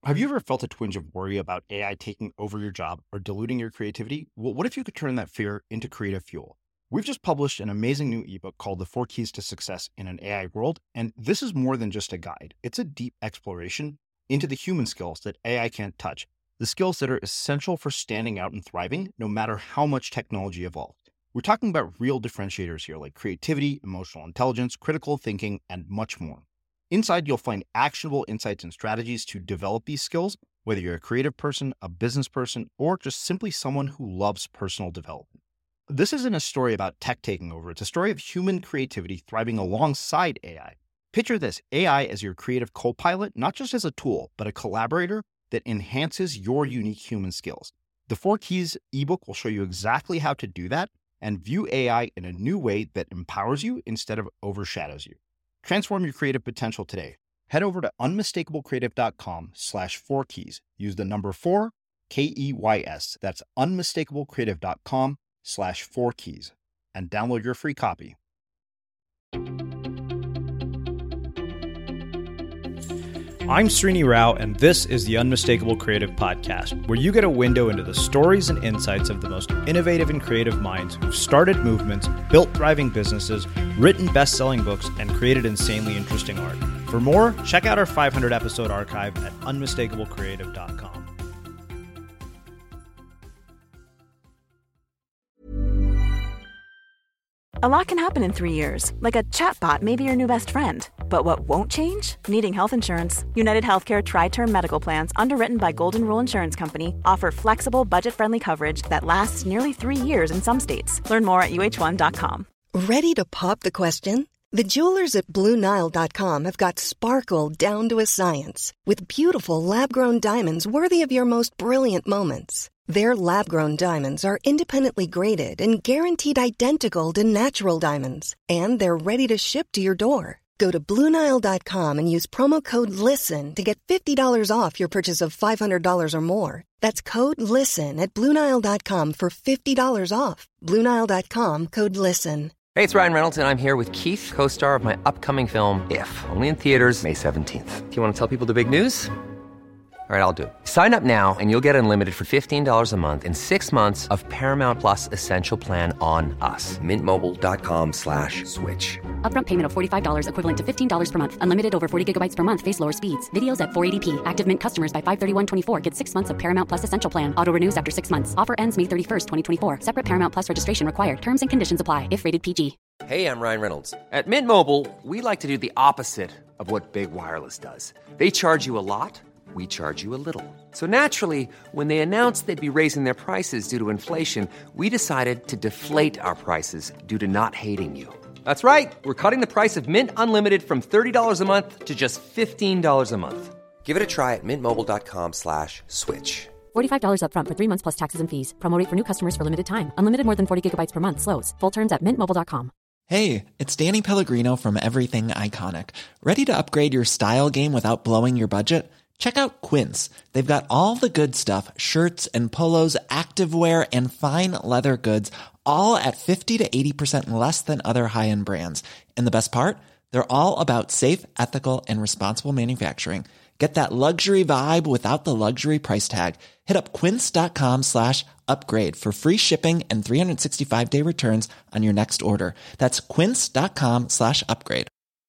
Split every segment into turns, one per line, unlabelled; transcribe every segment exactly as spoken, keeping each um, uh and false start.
Have you ever felt a twinge of worry about A I taking over your job or diluting your creativity? Well, what if you could turn that fear into creative fuel? We've just published an amazing new ebook called The Four Keys to Success in an A I World, and this is more than just a guide. It's a deep exploration into the human skills that A I can't touch, the skills that are essential for standing out and thriving, no matter how much technology evolves. We're talking about real differentiators here, like creativity, emotional intelligence, critical thinking, and much more. Inside, you'll find actionable insights and strategies to develop these skills, whether you're a creative person, a business person, or just simply someone who loves personal development. This isn't a story about tech taking over. It's a story of human creativity thriving alongside A I. Picture this, A I as your creative co-pilot, not just as a tool, but a collaborator that enhances your unique human skills. The Four Keys ebook will show you exactly how to do that and view A I in a new way that empowers you instead of overshadows you. Transform your creative potential today. Head over to unmistakablecreative.com slash four keys. Use the number four, K E Y S. That's unmistakablecreative.com slash four keys and download your free copy. I'm Srini Rao, and this is the Unmistakable Creative Podcast, where you get a window into the stories and insights of the most innovative and creative minds who've started movements, built thriving businesses, written best-selling books, and created insanely interesting art. For more, check out our five hundred episode archive at unmistakable creative dot com.
A lot can happen in three years, like a chatbot may be your new best friend. But what won't change? Needing health insurance. United Healthcare Tri-Term Medical Plans, underwritten by Golden Rule Insurance Company, offer flexible, budget-friendly coverage that lasts nearly three years in some states. Learn more at U H one dot com.
Ready to pop the question? The jewelers at Blue Nile dot com have got sparkle down to a science with beautiful lab-grown diamonds worthy of your most brilliant moments. Their lab-grown diamonds are independently graded and guaranteed identical to natural diamonds, and they're ready to ship to your door. Go to Blue Nile dot com and use promo code LISTEN to get fifty dollars off your purchase of five hundred dollars or more. That's code LISTEN at Blue Nile dot com for fifty dollars off. Blue Nile dot com, code LISTEN.
Hey, it's Ryan Reynolds, and I'm here with Keith, co-star of my upcoming film, If, only in theaters May seventeenth. Do you want to tell people the big news? All right, I'll do it. Sign up now and you'll get unlimited for fifteen dollars a month and six months of Paramount Plus Essential Plan on us. Mint Mobile dot com slash switch.
Upfront payment of forty-five dollars equivalent to fifteen dollars per month. Unlimited over forty gigabytes per month. Face lower speeds. Videos at four eighty p. Active Mint customers by five thirty-one twenty-four get six months of Paramount Plus Essential Plan. Auto renews after six months. Offer ends May thirty-first, twenty twenty-four. Separate Paramount Plus registration required. Terms and conditions apply if rated P G.
Hey, I'm Ryan Reynolds. At Mint Mobile, we like to do the opposite of what Big Wireless does. They charge you a lot. We charge you a little. So naturally, when they announced they'd be raising their prices due to inflation, we decided to deflate our prices due to not hating you. That's right. We're cutting the price of Mint Unlimited from thirty dollars a month to just fifteen dollars a month. Give it a try at mintmobile.com slash switch.
forty-five dollars up front for three months plus taxes and fees. Promo rate for new customers for limited time. Unlimited more than forty gigabytes per month. Slows full terms at mint mobile dot com.
Hey, it's Danny Pellegrino from Everything Iconic. Ready to upgrade your style game without blowing your budget? Check out Quince. They've got all the good stuff, shirts and polos, activewear, and fine leather goods, all at fifty to eighty percent less than other high-end brands. And the best part? They're all about safe, ethical, and responsible manufacturing. Get that luxury vibe without the luxury price tag. Hit up quince.com slash upgrade for free shipping and three sixty-five day returns on your next order. That's quince.com slash upgrade.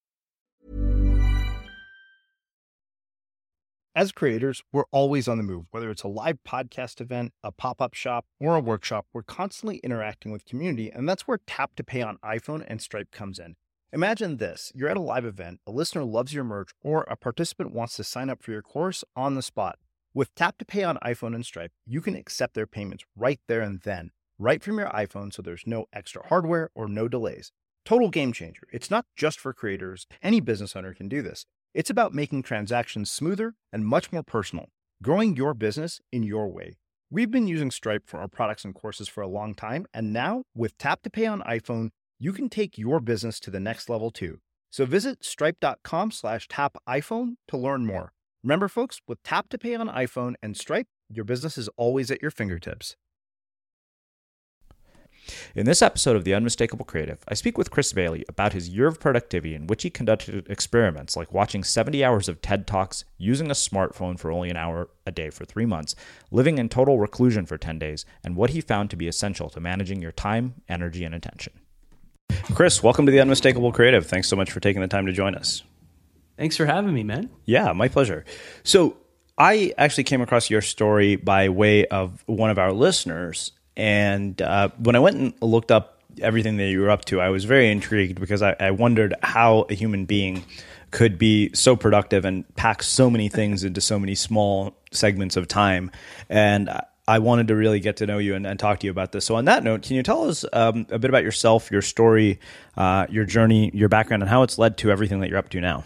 As creators, we're always on the move. Whether it's a live podcast event, a pop-up shop, or a workshop, we're constantly interacting with community, and that's where Tap to Pay on iPhone and Stripe comes in. Imagine this. You're at a live event, a listener loves your merch, or a participant wants to sign up for your course on the spot. With Tap to Pay on iPhone and Stripe, you can accept their payments right there and then, right from your iPhone, so there's no extra hardware or no delays. Total game changer. It's not just for creators. Any business owner can do this. It's about making transactions smoother and much more personal, growing your business in your way. We've been using Stripe for our products and courses for a long time, and now with Tap to Pay on iPhone, you can take your business to the next level too. So visit stripe.com slash tap iPhone to learn more. Remember, folks, with Tap to Pay on iPhone and Stripe, your business is always at your fingertips. In this episode of The Unmistakable Creative, I speak with Chris Bailey about his year of productivity in which he conducted experiments like watching seventy hours of TED Talks, using a smartphone for only an hour a day for three months, living in total reclusion for ten days, and what he found to be essential to managing your time, energy, and attention. Chris, welcome to The Unmistakable Creative. Thanks so much for taking the time to join us.
Thanks for having me, man.
Yeah, my pleasure. So I actually came across your story by way of one of our listeners. And uh, when I went and looked up everything that you were up to, I was very intrigued because I, I wondered how a human being could be so productive and pack so many things into so many small segments of time. And I wanted to really get to know you and, and talk to you about this. So on that note, can you tell us um, a bit about yourself, your story, uh, your journey, your background, and how it's led to everything that you're up to now?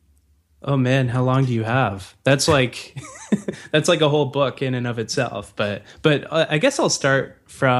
Oh man, how long do you have? That's like that's like a whole book in and of itself. But but uh, I guess I'll start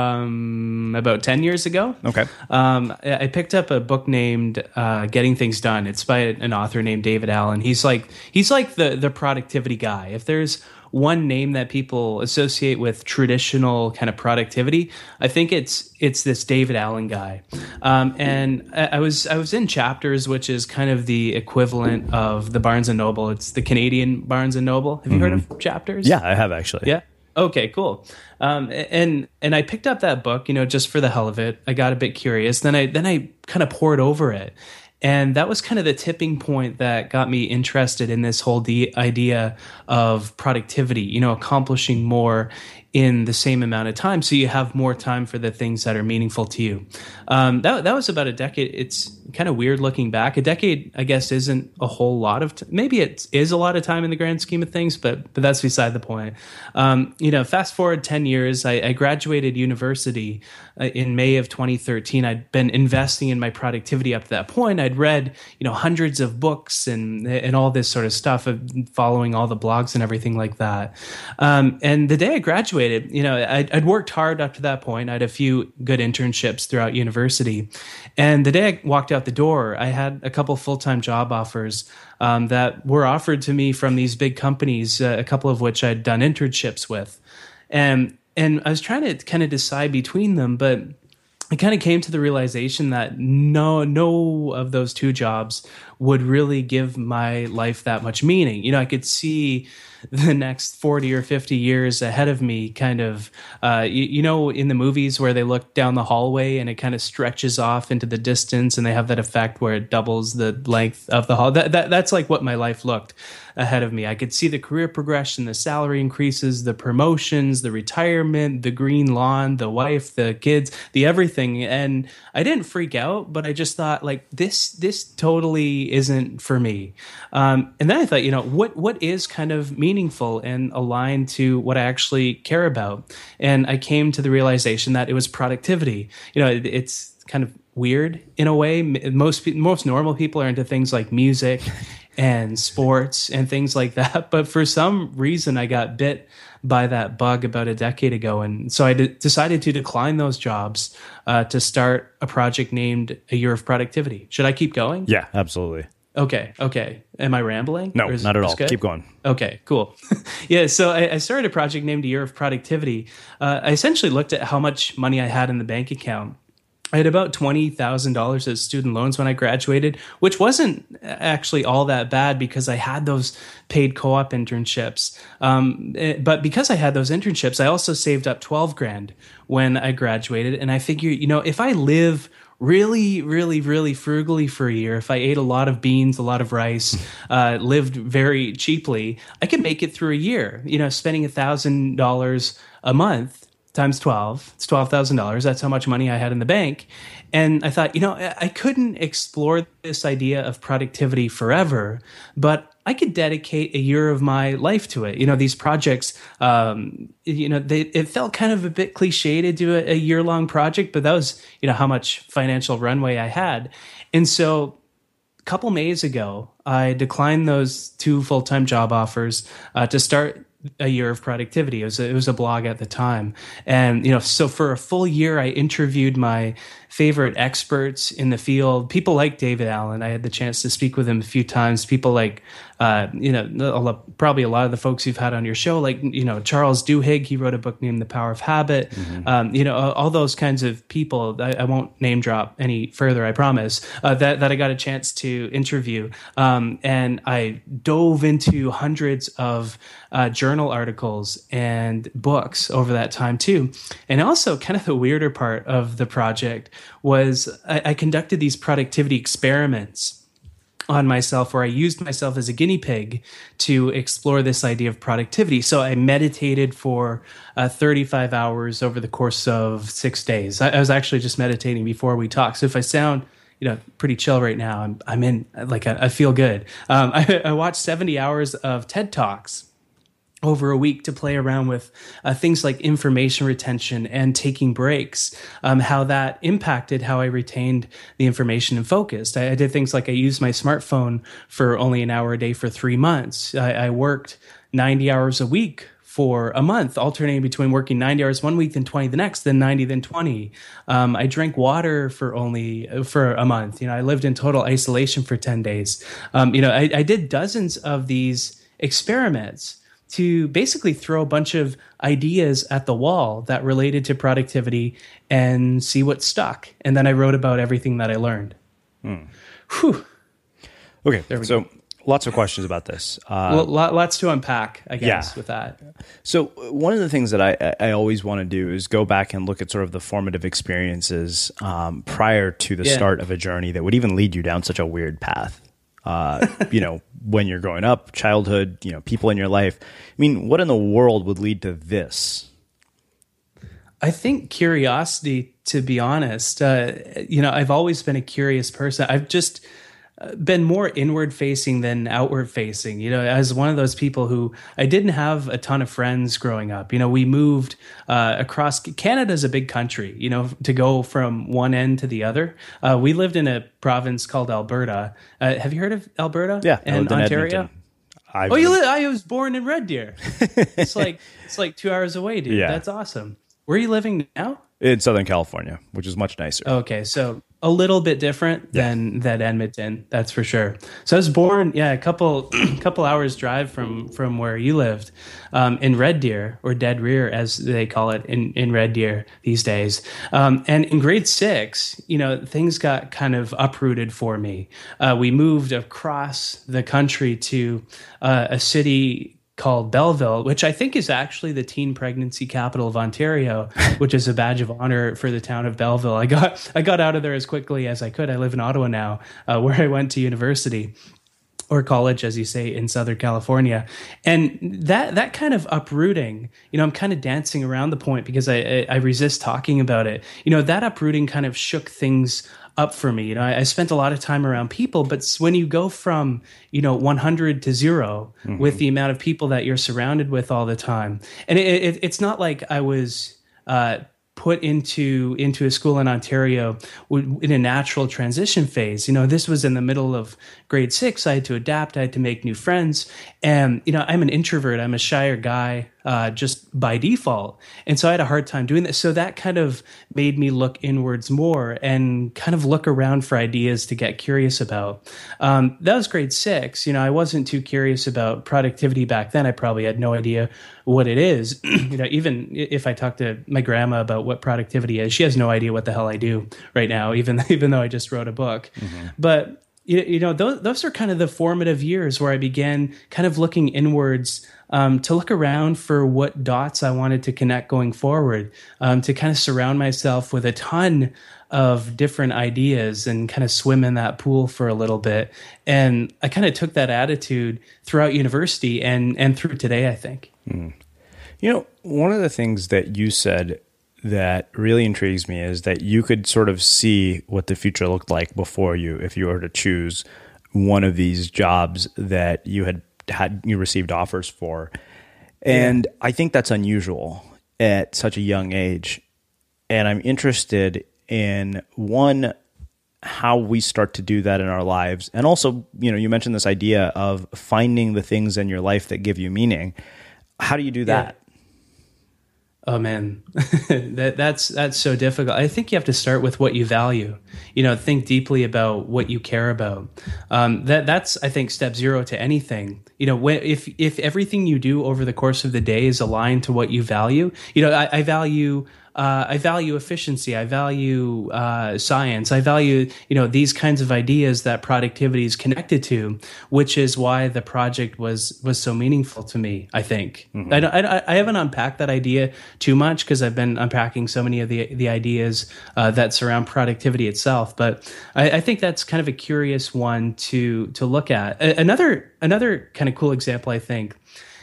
from about ten years ago.
Okay.
Um, I picked up a book named uh, Getting Things Done. It's by an author named David Allen. He's like he's like the the productivity guy. If there's one name that people associate with traditional kind of productivity, I think it's it's this David Allen guy. Um, and I, I was I was in Chapters, which is kind of the equivalent of the Barnes and Noble. It's the Canadian Barnes and Noble. Have you mm-hmm. heard of Chapters?
Yeah, I have actually.
Yeah. Okay, cool. Um, and and I picked up that book, you know, just for the hell of it. I got a bit curious. Then I then I kind of poured over it. And that was kind of the tipping point that got me interested in this whole de- idea of productivity, you know, accomplishing more in the same amount of time so you have more time for the things that are meaningful to you. Um, that, that was about a decade. It's kind of weird looking back. A decade, I guess, isn't a whole lot of, t- maybe it is a lot of time in the grand scheme of things, but but that's beside the point. Um, you know, fast forward ten years, I, I graduated university uh, in May of twenty thirteen. I'd been investing in my productivity up to that point. I'd read, you know, hundreds of books and and all this sort of stuff, of following all the blogs and everything like that. Um, and the day I graduated, you know, I'd, I'd worked hard up to that point. I had a few good internships throughout university. And the day I walked out the door, I had a couple full-time job offers um, that were offered to me from these big companies, uh, a couple of which I'd done internships with. And, and I was trying to kind of decide between them, but I kind of came to the realization that no, no of those two jobs would really give my life that much meaning. You know, I could see the next forty or fifty years ahead of me kind of, uh, you, you know, in the movies where they look down the hallway and it kind of stretches off into the distance and they have that effect where it doubles the length of the hall. That, that That's like what my life looked ahead of me. I could see the career progression, the salary increases, the promotions, the retirement, the green lawn, the wife, the kids, the everything. And I didn't freak out, but I just thought, like, this this totally isn't for me. Um, and then I thought, you know, what what is kind of meaningful and aligned to what I actually care about? And I came to the realization that it was productivity. You know, it, it's kind of weird in a way. Most most normal people are into things like music and sports and things like that. But for some reason, I got bit by that bug about a decade ago. And so I d- decided to decline those jobs uh, to start a project named A Year of Productivity. Should I keep going?
Yeah, absolutely.
Okay. Okay. Am I rambling?
No, not at all. Keep going.
Okay, cool. yeah. So I, I started a project named A Year of Productivity. Uh, I essentially looked at how much money I had in the bank account. I had about twenty thousand dollars as student loans when I graduated, which wasn't actually all that bad because I had those paid co-op internships. Um, but because I had those internships, I also saved up twelve grand when I graduated. And I figured, you know, if I live really, really, really frugally for a year, if I ate a lot of beans, a lot of rice, uh, lived very cheaply, I could make it through a year, you know, spending one thousand dollars a month times twelve, it's twelve thousand dollars. That's how much money I had in the bank. And I thought, you know, I couldn't explore this idea of productivity forever, but I could dedicate a year of my life to it. You know, these projects, um, you know, they, it felt kind of a bit cliche to do a, a year-long project, but that was, you know, how much financial runway I had. And so a couple Mays ago, I declined those two full-time job offers uh, to start A Year of Productivity. It was a, it was a blog at the time. And, you know, so for a full year, I interviewed my favorite experts in the field, people like David Allen. I had the chance to speak with him a few times. People like, uh, you know, probably a lot of the folks you've had on your show, like, you know, Charles Duhigg, he wrote a book named The Power of Habit. Mm-hmm. Um, you know, all those kinds of people. I, I won't name drop any further, I promise, uh, that, that I got a chance to interview. Um, and I dove into hundreds of uh, journal articles and books over that time too. And also kind of the weirder part of the project was I, I conducted these productivity experiments on myself where I used myself as a guinea pig to explore this idea of productivity. So I meditated for uh, thirty-five hours over the course of six days. I, I was actually just meditating before we talked. So if I sound, you know, pretty chill right now, I'm, I'm in, like, I, I feel good. Um, I, I watched seventy hours of TED Talks over a week to play around with uh, things like information retention and taking breaks, um, how that impacted how I retained the information and focused. I, I did things like I used my smartphone for only an hour a day for three months. I, I worked ninety hours a week for a month, alternating between working ninety hours one week, then twenty the next, then ninety, then twenty. Um, I drank water for only for a month. You know, I lived in total isolation for ten days. Um, you know, I, I did dozens of these experiments to basically throw a bunch of ideas at the wall that related to productivity and see what stuck. And then I wrote about everything that I learned.
Hmm.
Whew.
Okay, so
go.
Lots of questions about this. Uh,
L- lots to unpack, I guess,
yeah.
with that.
So one of the things that I, I always want to do is go back and look at sort of the formative experiences um, prior to the
yeah.
start of a journey that would even lead you down such a weird path. Uh, you know, when you're growing up, childhood, you know, people in your life. I mean, what in the world would lead to this?
I think curiosity, to be honest. Uh, you know, I've always been a curious person. I've just been more inward facing than outward facing, you know, as one of those people who I didn't have a ton of friends growing up. You know, we moved uh, across Canada's a big country, you know, to go from one end to the other. Uh, we lived in a province called Alberta. Uh, have you heard of Alberta?
Yeah.
And Ontario?
I've
oh, you li- I was born in Red Deer. It's like, it's like two hours away, dude.
Yeah.
That's awesome. Where are you living now?
In Southern California, which is much nicer.
Okay, so a little bit different yeah. than than Edmonton, that's for sure. So I was born, yeah, a couple couple hours drive from from where you lived, um, in Red Deer, or Dead Rear as they call it in in Red Deer these days. Um, and in grade six, you know, things got kind of uprooted for me. Uh, we moved across the country to uh, a city called Belleville, which I think is actually the teen pregnancy capital of Ontario, which is a badge of honor for the town of Belleville. I got I got out of there as quickly as I could. I live in Ottawa now, uh, where I went to university, or college, as you say, in Southern California. And that that kind of uprooting, you know, I'm kind of dancing around the point because I, I, I resist talking about it. You know, that uprooting kind of shook things up for me. You know, I, I spent a lot of time around people, but when you go from, you know, one hundred to zero mm-hmm. with the amount of people that you're surrounded with all the time, and it, it, it's not like I was uh, put into into a school in Ontario in a natural transition phase. You know, this was in the middle of grade six. I had to adapt. I had to make new friends, and you know, I'm an introvert. I'm a shyer guy. Uh, just by default. And so I had a hard time doing that. So that kind of made me look inwards more and kind of look around for ideas to get curious about. Um, that was grade six. You know, I wasn't too curious about productivity back then. I probably had no idea what it is. You know, even if I talk to my grandma about what productivity is, she has no idea what the hell I do right now, even, even though I just wrote a book. Mm-hmm. But, you, you know, those, those are kind of the formative years where I began kind of looking inwards Um, to look around for what dots I wanted to connect going forward, um, to kind of surround myself with a ton of different ideas and kind of swim in that pool for a little bit. And I kind of took that attitude throughout university and, and through today, I think.
Mm. You know, one of the things that you said that really intrigues me is that you could sort of see what the future looked like before you, if you were to choose one of these jobs that you had had you received offers for. And yeah. I think that's unusual at such a young age. And I'm interested in, one, how we start to do that in our lives. And also, you know, you mentioned this idea of finding the things in your life that give you meaning. How do you do that?
Oh man, that that's that's so difficult. I think you have to start with what you value. You know, think deeply about what you care about. Um, that that's I think step zero to anything. You know, when, if if everything you do over the course of the day is aligned to what you value. You know, I, I value. Uh, I value efficiency. I value uh, science. I value, you know, these kinds of ideas that productivity is connected to, which is why the project was was so meaningful to me. I think mm-hmm. I, don't, I I haven't unpacked that idea too much because I've been unpacking so many of the the ideas uh, that surround productivity itself. But I, I think that's kind of a curious one to to look at. A- another another kind of cool example, I think,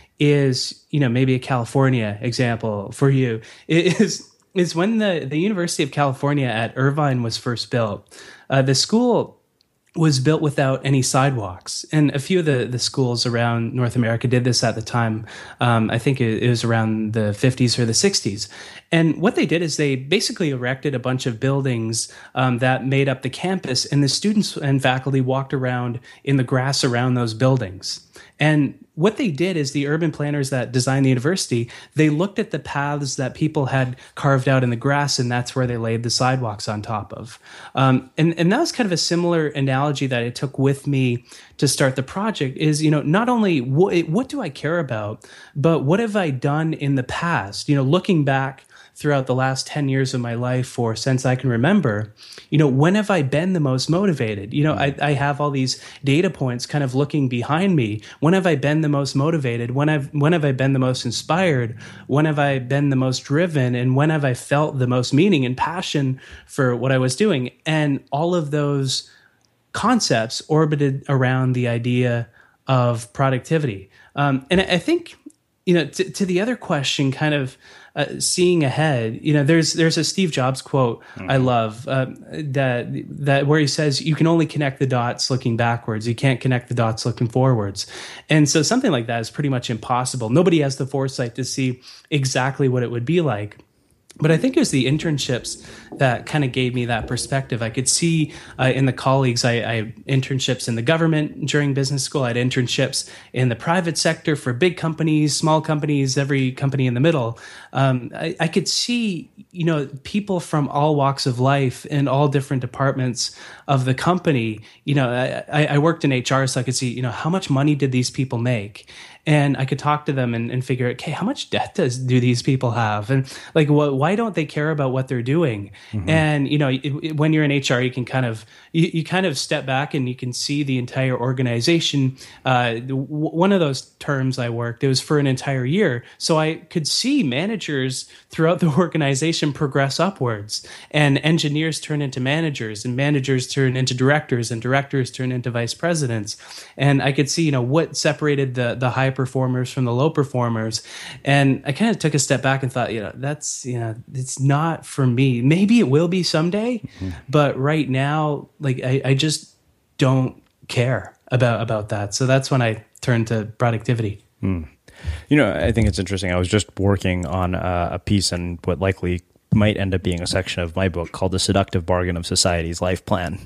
is, you know, maybe a California example for you is. is when the, the University of California at Irvine was first built. Uh, the school was built without any sidewalks. And a few of the, the schools around North America did this at the time. Um, I think it, it was around the fifties or the sixties. And what they did is they basically erected a bunch of buildings um, that made up the campus, and the students and faculty walked around in the grass around those buildings. And what they did is the urban planners that designed the university, they looked at the paths that people had carved out in the grass, and that's where they laid the sidewalks on top of. Um, and, and that was kind of a similar analogy that I took with me to start the project is, you know, not only what, what do I care about, but what have I done in the past? You know, looking back throughout the last ten years of my life, or since I can remember, you know, when have I been the most motivated? You know, I, I have all these data points kind of looking behind me. When have I been the most motivated? When I've when have I been the most inspired? When have I been the most driven? And when have I felt the most meaning and passion for what I was doing? And all of those concepts orbited around the idea of productivity. Um, and I think, you know, to, to the other question, kind of uh, seeing ahead, you know, there's there's a Steve Jobs quote mm-hmm. I love uh, that that where he says, you can only connect the dots looking backwards. You can't connect the dots looking forwards. And so something like that is pretty much impossible. Nobody has the foresight to see exactly what it would be like. But I think it was the internships that kind of gave me that perspective. I could see uh, in the colleagues, I, I had internships in the government during business school. I had internships in the private sector for big companies, small companies, every company in the middle. Um, I, I could see, you know, people from all walks of life in all different departments of the company. You know, I, I worked in H R, so I could see, you know, how much money did these people make? And I could talk to them and, and figure out, okay, how much debt does do these people have? And like, what, why don't they care about what they're doing? Mm-hmm. And, you know, it, it, when you're in H R, you can kind of, you, you kind of step back and you can see the entire organization. Uh, w- one of those terms I worked, it was for an entire year. So I could see managers throughout the organization progress upwards, and engineers turn into managers, and managers turn into directors, and directors turn into vice presidents. And I could see, you know, what separated the, the high performers from the low performers. And I kind of took a step back and thought, you know, that's, you know, it's not for me. Maybe it will be someday, mm-hmm. but right now, like, I, I just don't care about, about that. So that's when I turned to productivity.
Mm. You know, I think it's interesting. I was just working on a, a piece and what likely might end up being a section of my book called The Seductive Bargain of Society's Life Plan.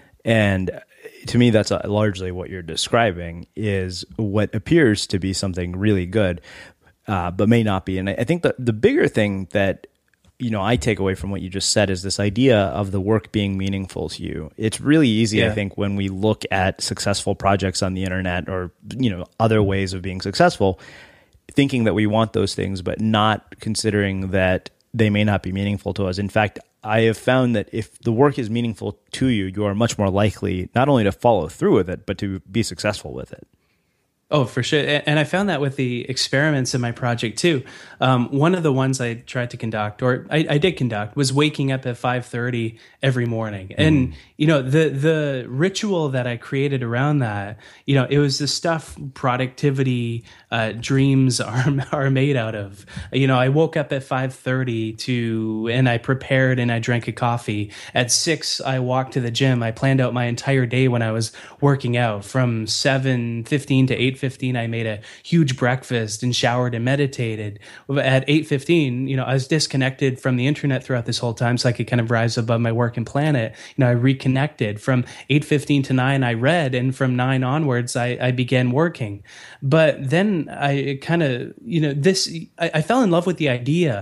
And to me, that's largely what you're describing, is what appears to be something really good, uh, but may not be. And I think the, the bigger thing that, you know, I take away from what you just said is this idea of the work being meaningful to you. It's really easy, yeah. I think, when we look at successful projects on the internet or, you know, other ways of being successful, thinking that we want those things, but not considering that they may not be meaningful to us. In fact, I have found that if the work is meaningful to you, you are much more likely not only to follow through with it, but to be successful with it.
Oh, for sure. And I found that with the experiments in my project too. Um, one of the ones I tried to conduct, or I, I did conduct, was waking up at five thirty every morning. Mm. And, you know, the the ritual that I created around that, you know, it was the stuff productivity uh, dreams are are made out of. You know, I woke up at five thirty to, and I prepared and I drank a coffee. At six, I walked to the gym. I planned out my entire day when I was working out. From seven fifteen to eight fifteen, I made a huge breakfast and showered and meditated. At eight fifteen, you know, I was disconnected from the internet throughout this whole time so I could kind of rise above my work and plan it. You know, I reconnected. From eight fifteen to nine, I read, and from nine onwards, I, I began working. But then I kind of, you know, this, I, I fell in love with the idea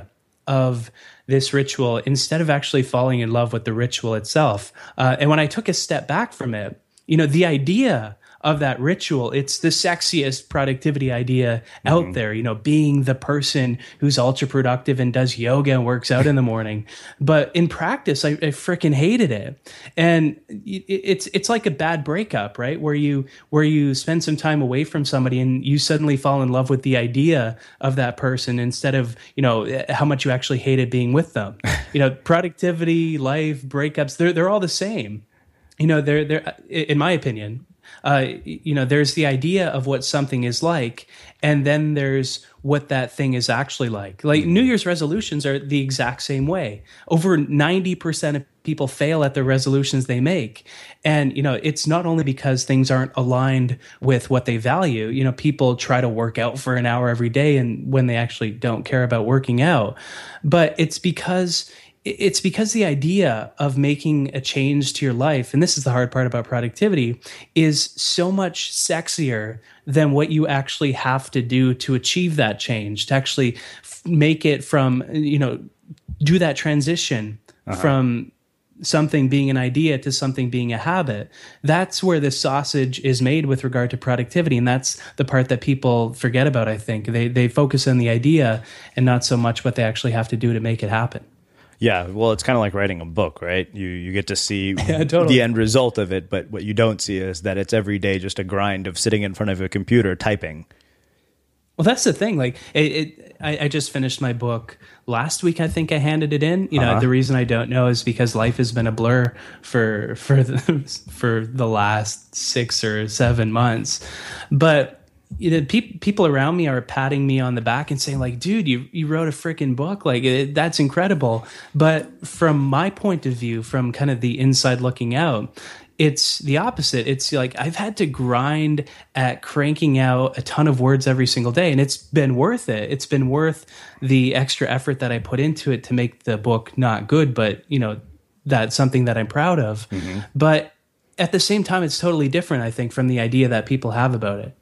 of this ritual instead of actually falling in love with the ritual itself. Uh, and when I took a step back from it, you know, the idea of that ritual, it's the sexiest productivity idea out mm-hmm. there, you know, being the person who's ultra productive and does yoga and works out in the morning. But in practice, I, I freaking hated it. And it's it's like a bad breakup, right? Where you where you spend some time away from somebody and you suddenly fall in love with the idea of that person instead of, you know, how much you actually hated being with them. You know, productivity, life, breakups, they're they're all the same. You know, they're they're in my opinion. Uh, you know, there's the idea of what something is like, and then there's what that thing is actually like. Like New Year's resolutions are the exact same way. Over ninety percent of people fail at the resolutions they make. And, you know, it's not only because things aren't aligned with what they value. You know, people try to work out for an hour every day and when they actually don't care about working out, but it's because It's because the idea of making a change to your life, and this is the hard part about productivity, is so much sexier than what you actually have to do to achieve that change, to actually f- make it from, you know, do that transition uh-huh. from something being an idea to something being a habit. That's where the sausage is made with regard to productivity. And that's the part that people forget about, I think. They, they focus on the idea and not so much what they actually have to do to make it happen.
Yeah, well, it's kind of like writing a book, right? You you get to see
yeah, totally.
the end result of it, but what you don't see is that it's every day just a grind of sitting in front of a computer typing.
Well, that's the thing. Like, it, it, I, I just finished my book last week. I think I handed it in. You know, uh-huh. the reason I don't know is because life has been a blur for for the, for the last six or seven months, but. You know, pe- people around me are patting me on the back and saying, like, dude, you, you wrote a freaking book. Like, it, that's incredible. But from my point of view, from kind of the inside looking out, it's the opposite. It's like I've had to grind at cranking out a ton of words every single day. And it's been worth it. It's been worth the extra effort that I put into it to make the book not good, but, you know, that's something that I'm proud of. Mm-hmm. But at the same time, it's totally different, I think, from the idea that people have about it.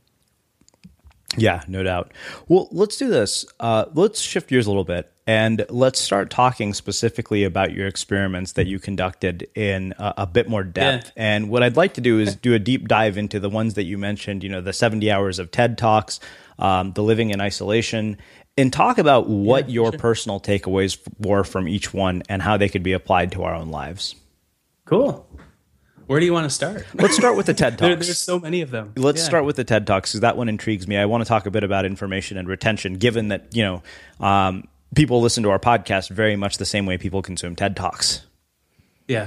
Yeah, no doubt. Well, let's do this. Uh, let's shift gears a little bit and let's start talking specifically about your experiments that you conducted in a, a bit more depth. Yeah. And what I'd like to do is do a deep dive into the ones that you mentioned, you know, the seventy hours of TED Talks, um, the living in isolation, and talk about what yeah, your sure. personal takeaways were from each one and how they could be applied to our own lives.
Cool. Where do you want to start?
Let's start with the TED Talks.
there, there's so many of them.
Let's
yeah.
start with the TED Talks because that one intrigues me. I want to talk a bit about information and retention, given that, you know, um, people listen to our podcast very much the same way people consume TED Talks.
Yeah.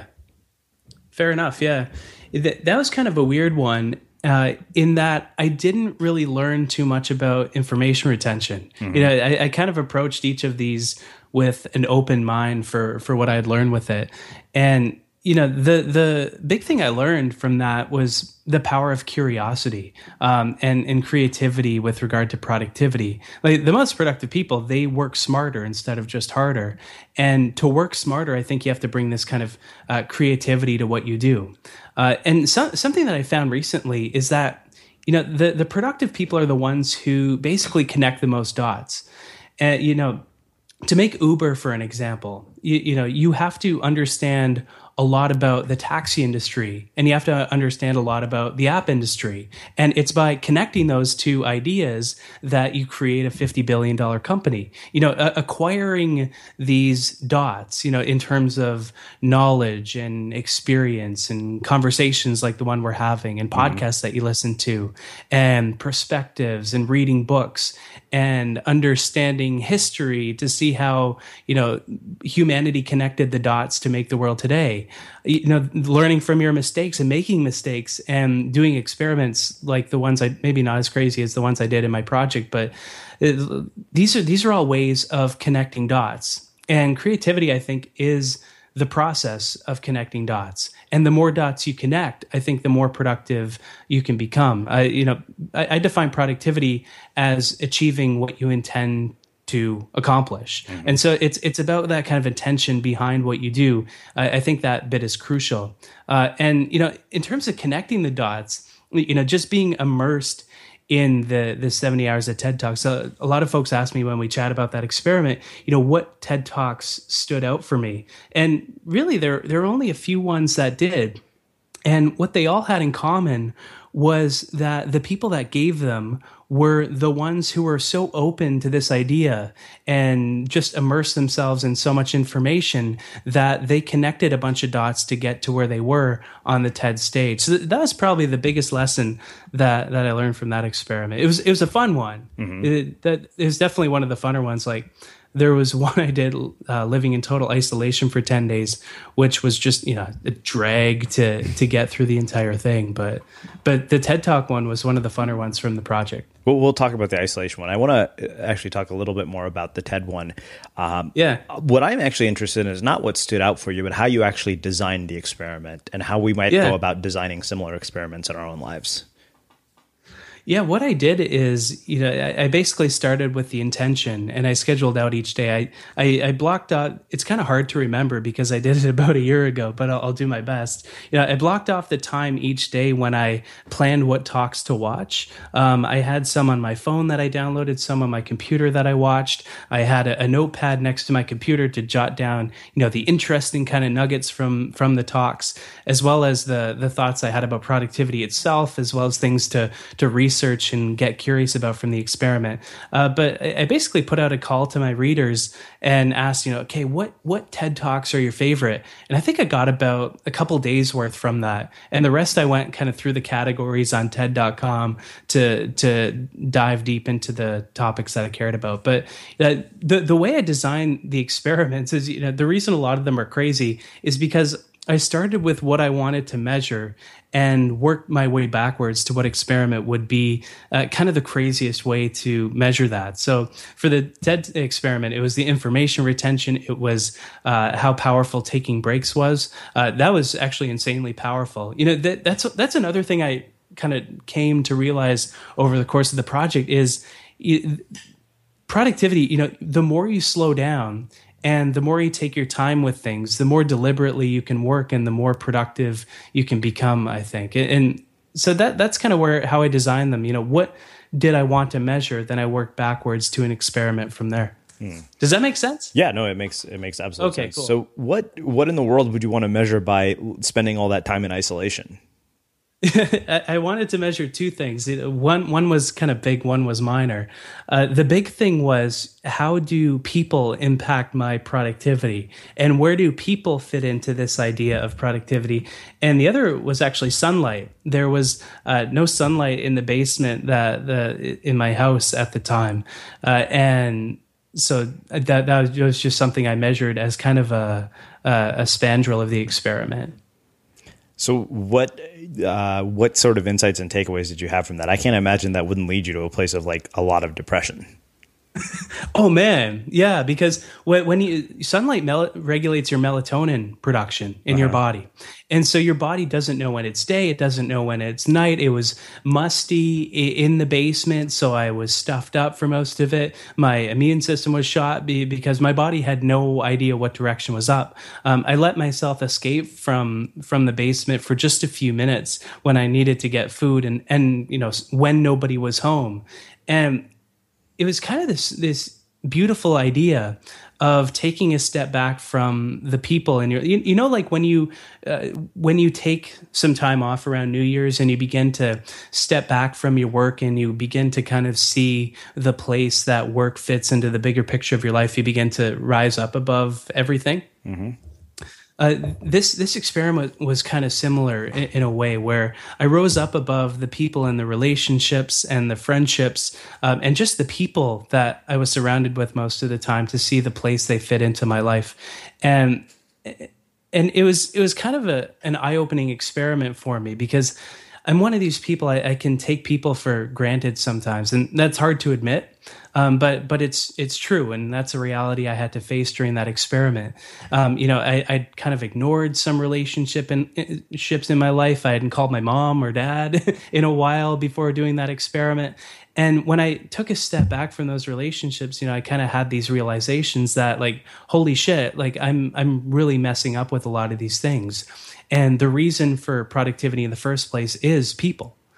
Fair enough. Yeah. That, that was kind of a weird one uh, in that I didn't really learn too much about information retention. Mm-hmm. You know, I, I kind of approached each of these with an open mind for, for what I had learned with it. And you know, the the big thing I learned from that was the power of curiosity um, and, and creativity with regard to productivity. Like the most productive people, they work smarter instead of just harder. And to work smarter, I think you have to bring this kind of uh, creativity to what you do. Uh, and so, something that I found recently is that, you know, the, the productive people are the ones who basically connect the most dots. And, you know, to make Uber, for an example, you, you know, you have to understand a lot about the taxi industry and you have to understand a lot about the app industry. And it's by connecting those two ideas that you create a fifty billion dollars company. You know, uh, acquiring these dots, you know, in terms of knowledge and experience and conversations like the one we're having and podcasts mm-hmm. that you listen to and perspectives and reading books and understanding history to see how, you know, humanity connected the dots to make the world today. You know, learning from your mistakes and making mistakes and doing experiments like the ones I, maybe not as crazy as the ones I did in my project, but it, these are, these are all ways of connecting dots. And creativity, I think, is the process of connecting dots. And the more dots you connect, I think the more productive you can become. I, you know, I, I define productivity as achieving what you intend to accomplish. Mm-hmm. And so it's it's about that kind of intention behind what you do. I, I think that bit is crucial. Uh, and, you know, in terms of connecting the dots, you know, just being immersed in the the seventy hours of TED Talks. So a lot of folks ask me when we chat about that experiment, you know, what TED Talks stood out for me. And really there there are only a few ones that did. And what they all had in common was that the people that gave them were the ones who were so open to this idea and just immersed themselves in so much information that they connected a bunch of dots to get to where they were on the TED stage. So that was probably the biggest lesson that, that I learned from that experiment. It was, it was a fun one. Mm-hmm. It, that it was definitely one of the funner ones. Like, there was one I did uh, living in total isolation for ten days, which was just, you know, a drag to to get through the entire thing. But but the TED Talk one was one of the funner ones from the project.
Well, we'll talk about the isolation one. I want to actually talk a little bit more about the TED one. Um,
yeah.
What I'm actually interested in is not what stood out for you, but how you actually designed the experiment and how we might
yeah.
go about designing similar experiments in our own lives.
Yeah, what I did is, you know, I, I basically started with the intention, and I scheduled out each day. I I, I blocked out. It's kind of hard to remember because I did it about a year ago, but I'll, I'll do my best. You know, I blocked off the time each day when I planned what talks to watch. Um, I had some on my phone that I downloaded, some on my computer that I watched. I had a, a notepad next to my computer to jot down, you know, the interesting kind of nuggets from from the talks, as well as the the thoughts I had about productivity itself, as well as things to to research. research and get curious about from the experiment. Uh, but I basically put out a call to my readers and asked, you know, okay, what what TED Talks are your favorite? And I think I got about a couple days worth from that. And the rest I went kind of through the categories on T E D dot com to to dive deep into the topics that I cared about. But uh, the the way I designed the experiments is, you know, the reason a lot of them are crazy is because I started with what I wanted to measure and worked my way backwards to what experiment would be uh, kind of the craziest way to measure that. So for the TED experiment, it was the information retention. It was uh, how powerful taking breaks was. Uh, that was actually insanely powerful. You know, that, that's that's another thing I kind of came to realize over the course of the project is you, productivity. You know, the more you slow down, and the more you take your time with things, the more deliberately you can work and the more productive you can become, I think. And so that that's kind of where how I designed them. You know, what did I want to measure? Then I worked backwards to an experiment from there. Hmm. Does that make sense?
Yeah, no, it makes it makes absolute
okay,
sense.
Cool.
So what what in the world would you want to measure by spending all that time in isolation?
I wanted to measure two things. One one was kind of big, one was minor. Uh, the big thing was, how do people impact my productivity? And where do people fit into this idea of productivity? And the other was actually sunlight. There was uh, no sunlight in the basement that the in my house at the time. Uh, and so that, that was just something I measured as kind of a, a spandrel of the experiment.
So what uh, what sort of insights and takeaways did you have from that? I can't imagine that wouldn't lead you to a place of like a lot of depression.
Oh man, yeah, because when, when you sunlight mel- regulates your melatonin production in uh-huh. your body, and so your body doesn't know when it's day, it doesn't know when it's night. It was musty in the basement, so I was stuffed up for most of it. My immune system was shot because my body had no idea what direction was up. Um, I let myself escape from from the basement for just a few minutes when I needed to get food, and and you know when nobody was home, and it was kind of this this beautiful idea of taking a step back from the people in your, you, you know, like when you uh, when you take some time off around New Year's and you begin to step back from your work and you begin to kind of see the place that work fits into the bigger picture of your life, you begin to rise up above everything. Mm-hmm. Uh, this this experiment was kind of similar in, in a way where I rose up above the people and the relationships and the friendships um, and just the people that I was surrounded with most of the time to see the place they fit into my life. And and it was it was kind of a an eye-opening experiment for me because I'm one of these people, I, I can take people for granted sometimes, and that's hard to admit. Um, but but it's it's true, and that's a reality I had to face during that experiment. Um, you know, I I kind of ignored some relationship in, ships in my life. I hadn't called my mom or dad in a while before doing that experiment. And when I took a step back from those relationships, you know, I kind of had these realizations that, like, holy shit, like I'm I'm really messing up with a lot of these things. And the reason for productivity in the first place is people.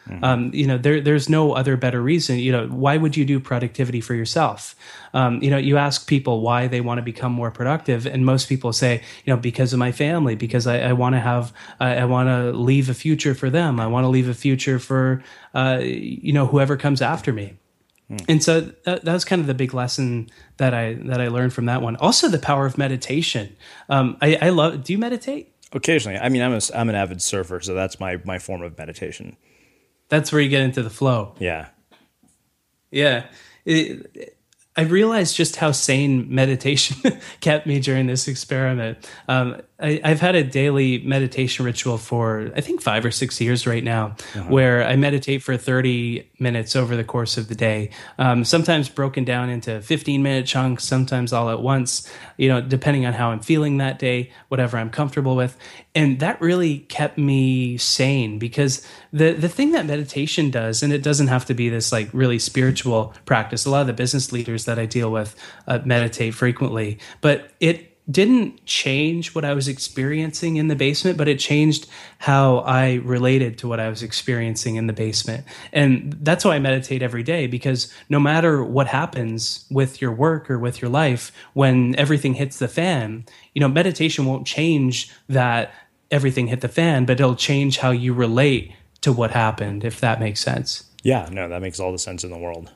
Mm-hmm. Um, you know, there, there's no other better reason. You know, why would you do productivity for yourself? Um, you know, you ask people why they want to become more productive, and most people say, you know, because of my family, because I, I want to have, I, I want to leave a future for them. I want to leave a future for, uh, you know, whoever comes after me. Hmm. And so that, that was kind of the big lesson that I that I learned from that one. Also, the power of meditation. Um, I, I love. Do you meditate?
Occasionally. I mean, I'm a, I'm an avid surfer, so that's my my form of meditation.
That's where you get into the flow.
Yeah.
Yeah. It, I realized just how sane meditation kept me during this experiment. Um, I, I've had a daily meditation ritual for, I think, five or six years right now, uh-huh. where I meditate for thirty minutes over the course of the day, um, sometimes broken down into fifteen-minute chunks, sometimes all at once, you know, depending on how I'm feeling that day, whatever I'm comfortable with. And that really kept me sane, because the, the thing that meditation does, and it doesn't have to be this like really spiritual practice. A lot of the business leaders that I deal with uh, meditate frequently, but it didn't change what I was experiencing in the basement, but it changed how I related to what I was experiencing in the basement. And that's why I meditate every day, because no matter what happens with your work or with your life, when everything hits the fan, you know, meditation won't change that everything hit the fan, but it'll change how you relate to what happened, if that makes sense.
Yeah, no, that makes all the sense in the world.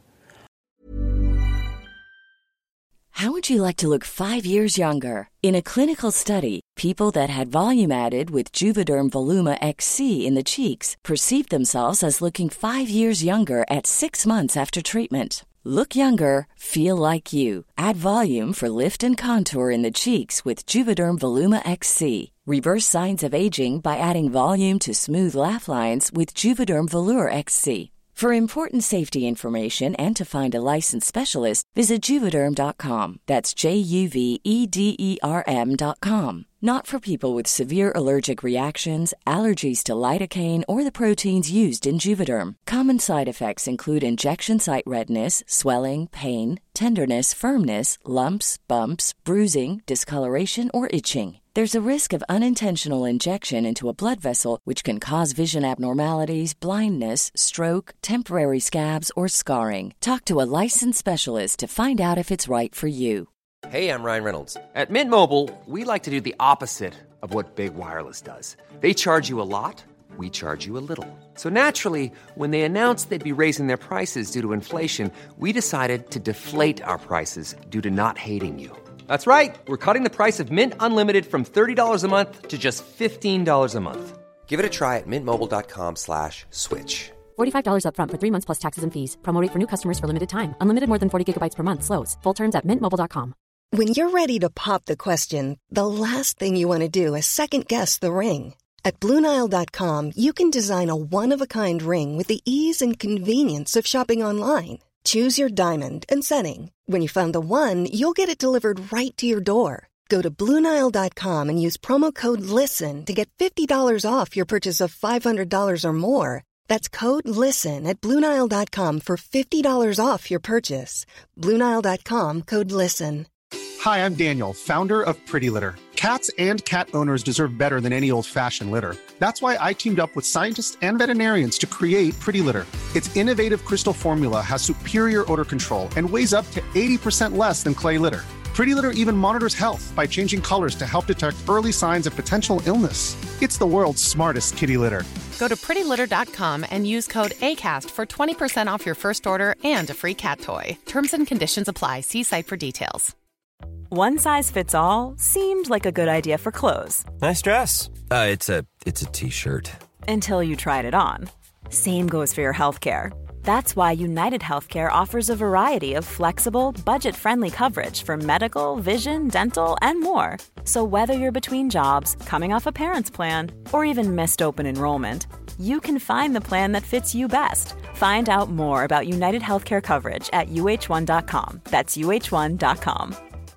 How would you like to look five years younger? In a clinical study, people that had volume added with Juvederm Voluma X C in the cheeks perceived themselves as looking five years younger at six months after treatment. Look younger, feel like you. Add volume for lift and contour in the cheeks with Juvederm Voluma X C. Reverse signs of aging by adding volume to smooth laugh lines with Juvederm Volure X C. For important safety information and to find a licensed specialist, visit Juvederm dot com. That's J U V E D E R M dot com. Not for people with severe allergic reactions, allergies to lidocaine, or the proteins used in Juvederm. Common side effects include injection site redness, swelling, pain, tenderness, firmness, lumps, bumps, bruising, discoloration, or itching. There's a risk of unintentional injection into a blood vessel, which can cause vision abnormalities, blindness, stroke, temporary scabs, or scarring. Talk to a licensed specialist to find out if it's right for you.
Hey, I'm Ryan Reynolds. At Mint Mobile, we like to do the opposite of what Big Wireless does. They charge you a lot, we charge you a little. So naturally, when they announced they'd be raising their prices due to inflation, we decided to deflate our prices due to not hating you. That's right. We're cutting the price of Mint Unlimited from thirty dollars a month to just fifteen dollars a month. Give it a try at mintmobile.com slash switch.
forty-five dollars up front for three months plus taxes and fees. Promo rate for new customers for limited time. Unlimited more than forty gigabytes per month slows. Full terms at mint mobile dot com.
When you're ready to pop the question, the last thing you want to do is second-guess the ring. At Blue Nile dot com, you can design a one-of-a-kind ring with the ease and convenience of shopping online. Choose your diamond and setting. When you find the one, you'll get it delivered right to your door. Go to Blue Nile dot com and use promo code LISTEN to get fifty dollars off your purchase of five hundred dollars or more. That's code LISTEN at Blue Nile dot com for fifty dollars off your purchase. Blue Nile dot com, code LISTEN.
Hi, I'm Daniel, founder of Pretty Litter. Cats and cat owners deserve better than any old-fashioned litter. That's why I teamed up with scientists and veterinarians to create Pretty Litter. Its innovative crystal formula has superior odor control and weighs up to eighty percent less than clay litter. Pretty Litter even monitors health by changing colors to help detect early signs of potential illness. It's the world's smartest kitty litter.
Go to pretty litter dot com and use code ACAST for twenty percent off your first order and a free cat toy. Terms and conditions apply. See site for details.
One size fits all seemed like a good idea for clothes.
Nice dress. Uh, it's a it's a t-shirt.
Until you tried it on. Same goes for your healthcare. That's why United Healthcare offers a variety of flexible, budget-friendly coverage for medical, vision, dental, and more. So whether you're between jobs, coming off a parent's plan, or even missed open enrollment, you can find the plan that fits you best. Find out more about United Healthcare coverage at U H one dot com. That's U H one dot com.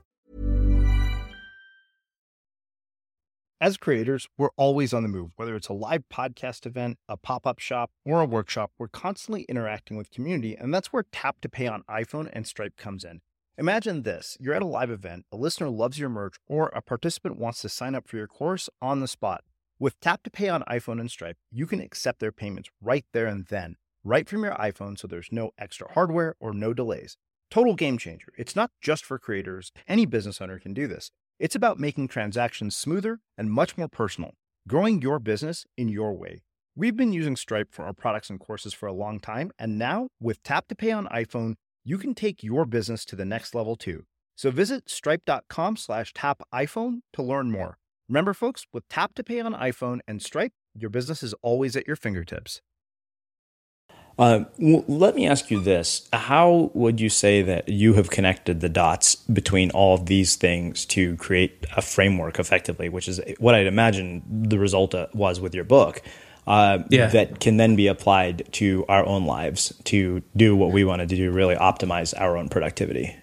As creators, we're always on the move. Whether it's a live podcast event, a pop-up shop, or a workshop, we're constantly interacting with community, and that's where Tap to Pay on iPhone and Stripe comes in. Imagine this. You're at a live event, a listener loves your merch, or a participant wants to sign up for your course on the spot. With Tap to Pay on iPhone and Stripe, you can accept their payments right there and then, right from your iPhone, so there's no extra hardware or no delays. Total game changer. It's not just for creators. Any business owner can do this. It's about making transactions smoother and much more personal, growing your business in your way. We've been using Stripe for our products and courses for a long time, and now with Tap to Pay on iPhone, you can take your business to the next level too. So visit stripe.com slash tap iPhone to learn more. Remember, folks, with Tap to Pay on iPhone and Stripe, your business is always at your fingertips.
Uh, well, let me ask you this. How would you say that you have connected the dots between all of these things to create a framework effectively, which is what I'd imagine the result was with your book, uh, yeah. that can then be applied to our own lives to do what we wanted to do, really optimize our own productivity?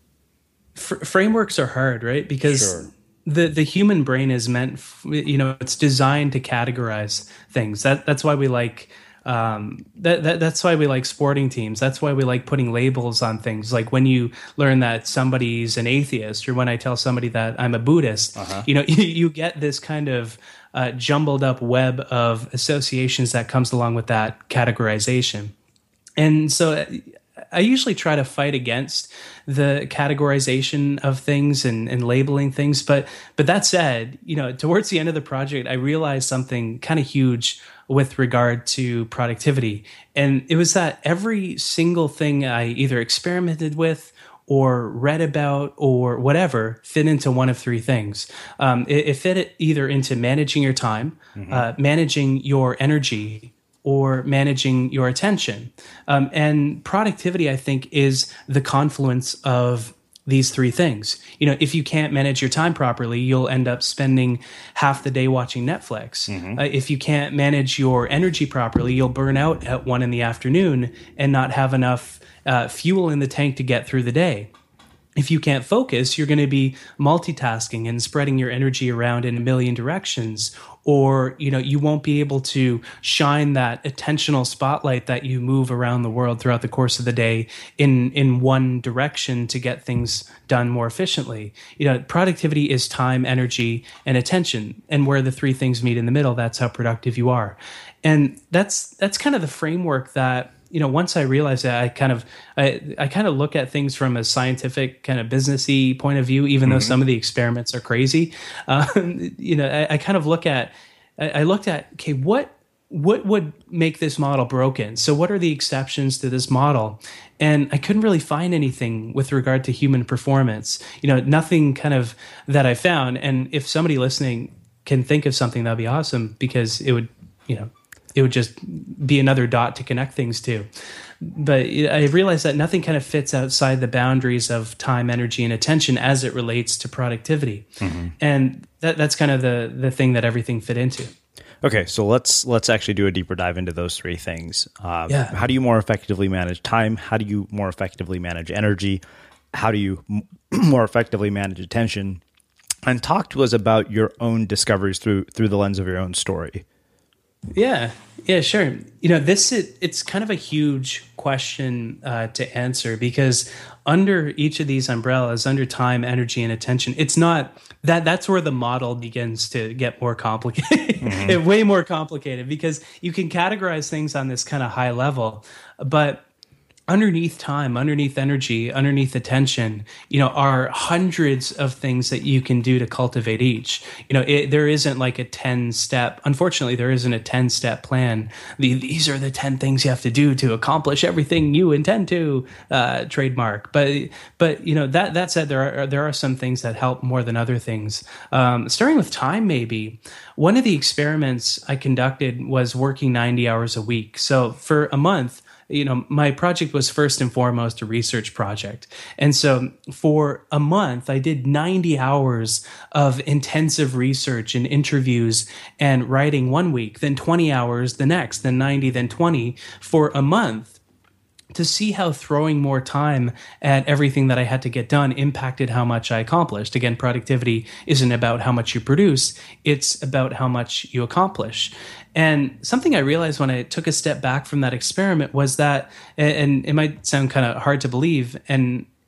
F- frameworks are hard, right? Because sure. the, the human brain is meant, f- you know, it's designed to categorize things. That That's why we like... Um, that, that that's why we like sporting teams. That's why we like putting labels on things. Like when you learn that somebody's an atheist, or when I tell somebody that I'm a Buddhist, uh-huh. you know, you, you get this kind of uh, jumbled up web of associations that comes along with that categorization. And so I usually try to fight against the categorization of things and, and labeling things. But but that said, you know, towards the end of the project, I realized something kind of huge with regard to productivity. And it was that every single thing I either experimented with or read about or whatever fit into one of three things. Um, it, it fit either into managing your time, mm-hmm. uh, managing your energy, or managing your attention. Um, and productivity, I think, is the confluence of these three things. You know, if you can't manage your time properly, you'll end up spending half the day watching Netflix. Mm-hmm. Uh, if you can't manage your energy properly, you'll burn out at one in the afternoon and not have enough uh, fuel in the tank to get through the day. If you can't focus, you're going to be multitasking and spreading your energy around in a million directions. Or, you know, you won't be able to shine that attentional spotlight that you move around the world throughout the course of the day in, in one direction to get things done more efficiently. You know, productivity is time, energy, and attention. And where the three things meet in the middle, that's how productive you are. And that's that's kind of the framework that, you know, once I realized that, I kind of I, I kind of look at things from a scientific kind of businessy point of view, even mm-hmm. though some of the experiments are crazy. Um, you know, I, I kind of look at I, I looked at okay, what what would make this model broken? So what are the exceptions to this model? And I couldn't really find anything with regard to human performance. You know, nothing kind of that I found. And if somebody listening can think of something, that'd be awesome, because it would, you know, it would just be another dot to connect things to. But I realized that nothing kind of fits outside the boundaries of time, energy, and attention as it relates to productivity. Mm-hmm. And that, that's kind of the the thing that everything fit into.
Okay, so let's let's actually do a deeper dive into those three things. Uh,
yeah.
How do you more effectively manage time? How do you more effectively manage energy? How do you m- more effectively manage attention? And talk to us about your own discoveries through through the lens of your own story.
Yeah, yeah, sure. You know, this it, it's kind of a huge question uh, to answer, because under each of these umbrellas, under time, energy, and attention, it's not that that's where the model begins to get more complicated, mm-hmm. way more complicated, because you can categorize things on this kind of high level, but underneath time, underneath energy, underneath attention, you know, are hundreds of things that you can do to cultivate each. You know, it, there isn't like a ten step, unfortunately, there isn't a ten step plan. The, these are the ten things you have to do to accomplish everything you intend to uh, trademark. But, but, you know, that, that said, there are, there are some things that help more than other things. Um, starting with time, maybe. One of the experiments I conducted was working ninety hours a week. So for a month, you know, my project was first and foremost a research project. And so for a month, I did ninety hours of intensive research and interviews and writing one week, then twenty hours the next, then ninety, then twenty for a month, to see how throwing more time at everything that I had to get done impacted how much I accomplished. Again, productivity isn't about how much you produce, it's about how much you accomplish. And something I realized when I took a step back from that experiment was that, and it might sound kind of hard to believe, and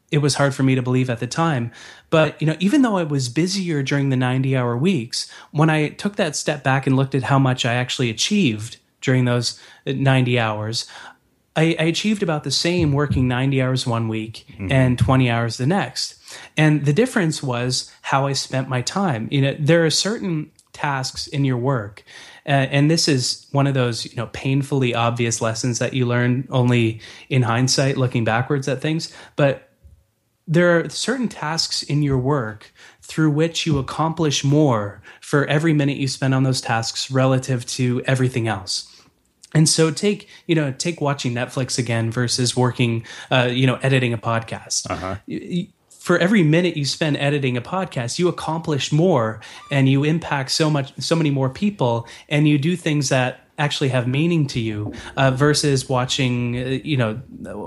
it was hard for me to believe at the time. But, you know, even though I was busier during the ninety hour weeks, when I took that step back and looked at how much I actually achieved during those ninety hours, I, I achieved about the same working ninety hours one week mm-hmm. and twenty hours the next. And the difference was how I spent my time. You know, there are certain tasks in your work, uh, and this is one of those, you know, painfully obvious lessons that you learn only in hindsight, looking backwards at things. But there are certain tasks in your work through which you accomplish more for every minute you spend on those tasks relative to everything else. And so take, you know, take watching Netflix again versus working, uh, you know, editing a podcast. Uh-huh. For every minute you spend editing a podcast, you accomplish more and you impact so much, so many more people, and you do things that actually have meaning to you uh, versus watching, uh, you know,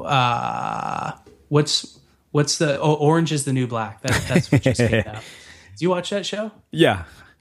uh, what's, What's the oh, Orange is the New Black? That, that's what just came out. Do you watch that show?
Yeah.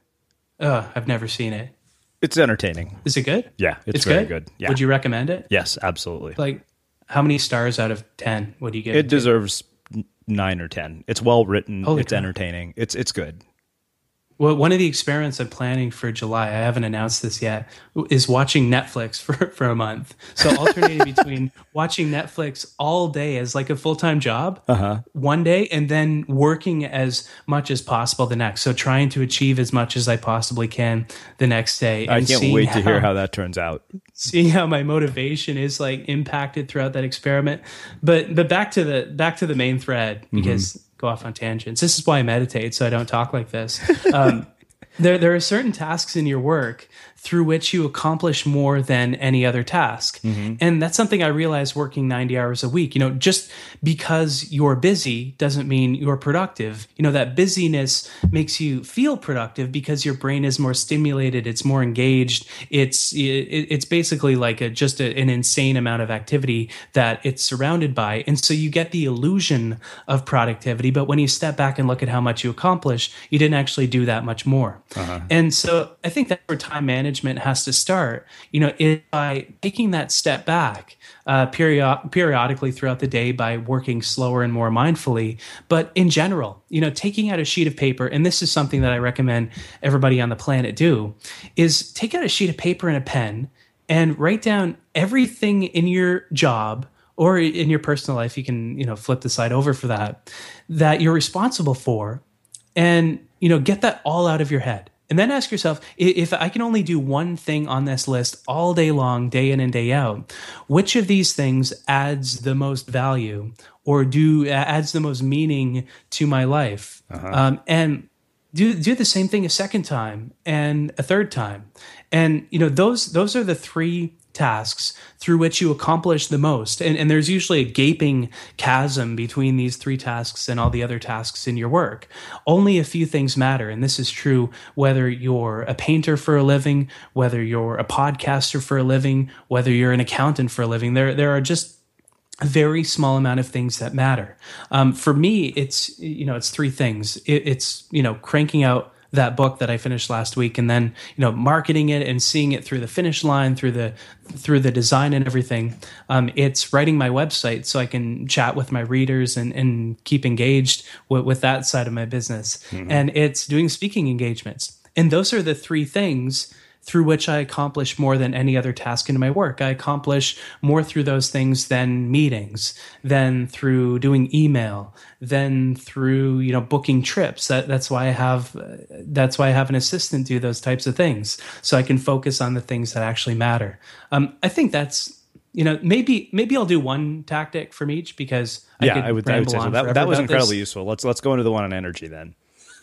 Oh, I've never seen it.
It's entertaining.
Is it good?
Yeah, it's,
it's
very
good.
good. Yeah.
Would you recommend it?
Yes, absolutely.
Like, how many stars out of ten would you give it?
It deserves nine or ten. It's well written.
Holy
it's
God.
entertaining. It's it's good.
Well, one of the experiments I'm planning for July, I haven't announced this yet, is watching Netflix for, for a month. So alternating between watching Netflix all day as like a full-time job uh-huh. one day, and then working as much as possible the next. So trying to achieve as much as I possibly can the next day.
I
and
can't wait to how, hear how that turns out.
Seeing how my motivation is like impacted throughout that experiment. But but back to the back to the main thread, because mm-hmm. go off on tangents. This is why I meditate, so I don't talk like this. Um, there, there are certain tasks in your work through which you accomplish more than any other task. Mm-hmm. And that's something I realized working ninety hours a week. You know, just because you're busy doesn't mean you're productive. You know, that busyness makes you feel productive because your brain is more stimulated, it's more engaged. It's it, it's basically like a, just a, an insane amount of activity that it's surrounded by. And so you get the illusion of productivity, but when you step back and look at how much you accomplish, you didn't actually do that much more. Uh-huh. And so I think that's where time management has to start, you know, is by taking that step back uh, period, periodically throughout the day by working slower and more mindfully. But in general, you know, taking out a sheet of paper, and this is something that I recommend everybody on the planet do, is take out a sheet of paper and a pen and write down everything in your job or in your personal life. You can, you know, flip the slide over for that, that you're responsible for, and, you know, get that all out of your head. And then ask yourself, if I can only do one thing on this list all day long, day in and day out, which of these things adds the most value or do adds the most meaning to my life? Uh-huh. Um, and do do the same thing a second time and a third time. And, you know, those those are the three tasks through which you accomplish the most. And, and there's usually a gaping chasm between these three tasks and all the other tasks in your work. Only a few things matter. And this is true whether you're a painter for a living, whether you're a podcaster for a living, whether you're an accountant for a living. There, there are just a very small amount of things that matter. Um, for me, it's, you know, it's three things. It, it's, you know, cranking out that book that I finished last week, and then, you know, marketing it and seeing it through the finish line, through the through the design and everything. Um, it's writing my website so I can chat with my readers and, and keep engaged with, with that side of my business. Mm-hmm. And it's doing speaking engagements. And those are the three things through which I accomplish more than any other task in my work. I accomplish more through those things than meetings, than through doing email, than through, you know, booking trips. That, that's why I have uh, that's why I have an assistant do those types of things, so I can focus on the things that actually matter. Um, I think that's, you know, maybe maybe I'll do one tactic from each, because I
yeah,
could
I would, I would say so. That, that was incredibly
this.
useful. Let's let's go into the one on energy then.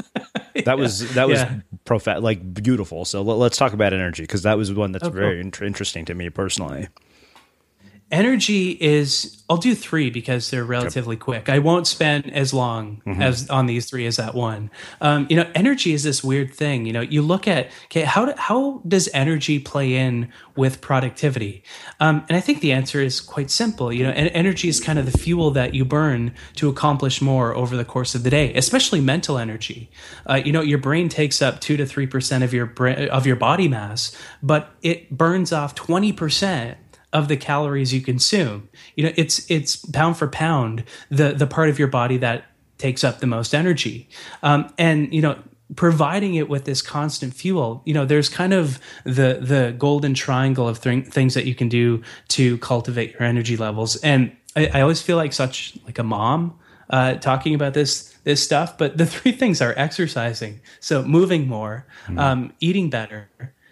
That was yeah. that was yeah. profa- like beautiful. So let, let's talk about energy, because that was one that's oh, very cool. in- interesting to me personally.
Energy is, I'll do three because they're relatively quick. I won't spend as long mm-hmm. as on these three as that one. Um, you know, energy is this weird thing. You know, you look at, okay, how do, how does energy play in with productivity? Um, and I think the answer is quite simple. You know, and energy is kind of the fuel that you burn to accomplish more over the course of the day, especially mental energy. Uh, you know, your brain takes up two to three percent of your bra- of your body mass, but it burns off twenty percent of the calories you consume. You know, it's it's pound for pound the the part of your body that takes up the most energy. Um, and you know, providing it with this constant fuel, you know, there's kind of the the golden triangle of th- things that you can do to cultivate your energy levels. And I, I always feel like such like a mom uh, talking about this this stuff. But the three things are exercising, so moving more, mm. um, eating better,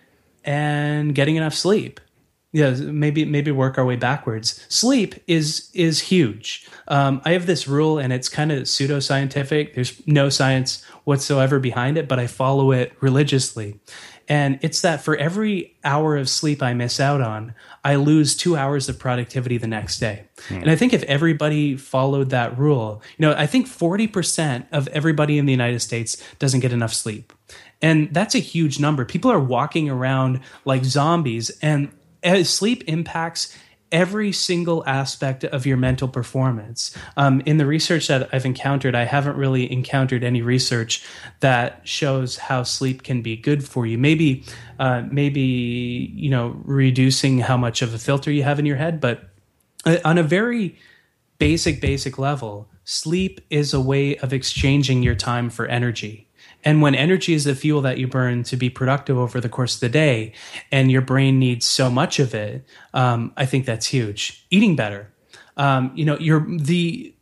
and getting enough sleep. Yeah, maybe maybe work our way backwards. Sleep is is huge. Um, I have this rule, and it's kind of pseudoscientific. There's no science whatsoever behind it, but I follow it religiously. And it's that for every hour of sleep I miss out on, I lose two hours of productivity the next day. Hmm. And I think if everybody followed that rule, you know, I think forty percent of everybody in the United States doesn't get enough sleep. And that's a huge number. People are walking around like zombies, and as sleep impacts every single aspect of your mental performance. Um, in the research that I've encountered, I haven't really encountered any research that shows how sleep can be good for you. Maybe, uh, maybe you know, reducing how much of a filter you have in your head, but on a very basic, basic level, sleep is a way of exchanging your time for energy. And when energy is the fuel that you burn to be productive over the course of the day, and your brain needs so much of it, um, I think that's huge. Eating better, um, you know, you're the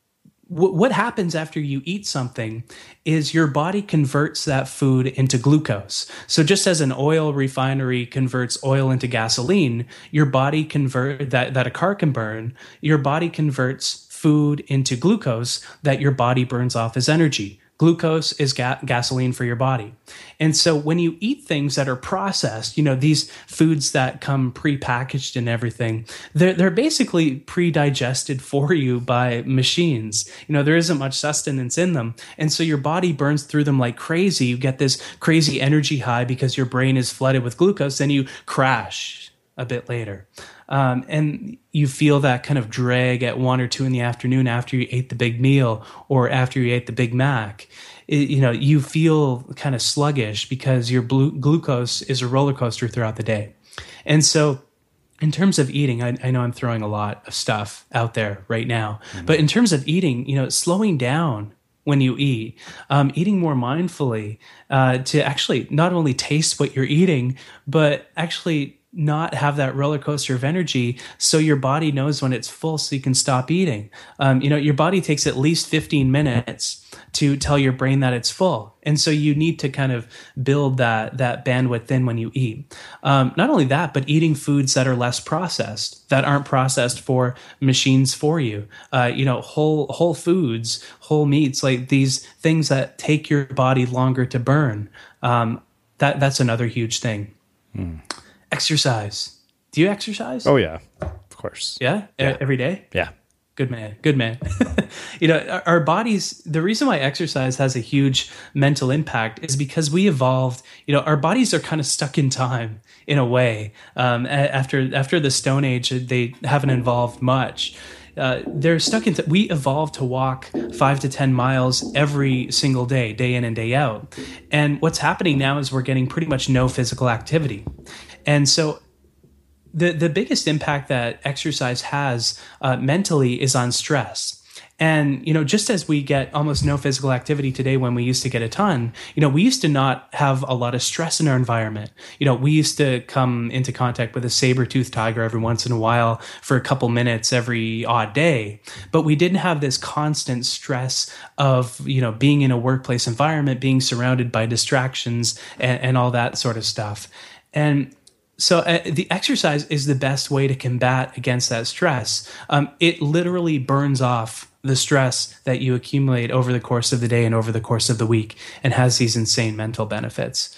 w- what happens after you eat something is your body converts that food into glucose. So just as an oil refinery converts oil into gasoline, your body convert that that a car can burn. Your body converts food into glucose that your body burns off as energy. Glucose is ga- gasoline for your body. And so when you eat things that are processed, you know, these foods that come pre-packaged and everything, they're, they're basically pre-digested for you by machines. You know, there isn't much sustenance in them. And so your body burns through them like crazy. You get this crazy energy high because your brain is flooded with glucose, and you crash a bit later. Um, and you feel that kind of drag at one or two in the afternoon after you ate the big meal or after you ate the Big Mac. It, you know, you feel kind of sluggish because your blue, glucose is a roller coaster throughout the day. And so in terms of eating, I, I know I'm throwing a lot of stuff out there right now, mm-hmm. but in terms of eating, you know, slowing down when you eat, um, eating more mindfully, uh, to actually not only taste what you're eating, but actually not have that roller coaster of energy, so your body knows when it's full, so you can stop eating. Um, you know, your body takes at least fifteen minutes to tell your brain that it's full, and so you need to kind of build that that bandwidth in when you eat. Um, not only that, but eating foods that are less processed, that aren't processed for machines for you. Uh, you know, whole whole foods, whole meats, like these things that take your body longer to burn. Um, that that's another huge thing. Hmm. Exercise. Do you exercise?
Oh, yeah, of course.
Yeah?
yeah.
Every day?
Yeah.
Good man. Good man. You know, our, our bodies, the reason why exercise has a huge mental impact is because we evolved, you know, our bodies are kind of stuck in time in a way. Um, after, after the Stone Age, they haven't evolved much. Uh, they're stuck in. T- we evolved to walk five to ten miles every single day, day in and day out. And what's happening now is we're getting pretty much no physical activity. And so the, the biggest impact that exercise has uh, mentally is on stress. And, you know, just as we get almost no physical activity today when we used to get a ton, you know, we used to not have a lot of stress in our environment. You know, we used to come into contact with a saber-toothed tiger every once in a while for a couple minutes every odd day. But we didn't have this constant stress of, you know, being in a workplace environment, being surrounded by distractions and, and all that sort of stuff. And So uh, the exercise is the best way to combat against that stress. Um, it literally burns off the stress that you accumulate over the course of the day and over the course of the week, and has these insane mental benefits.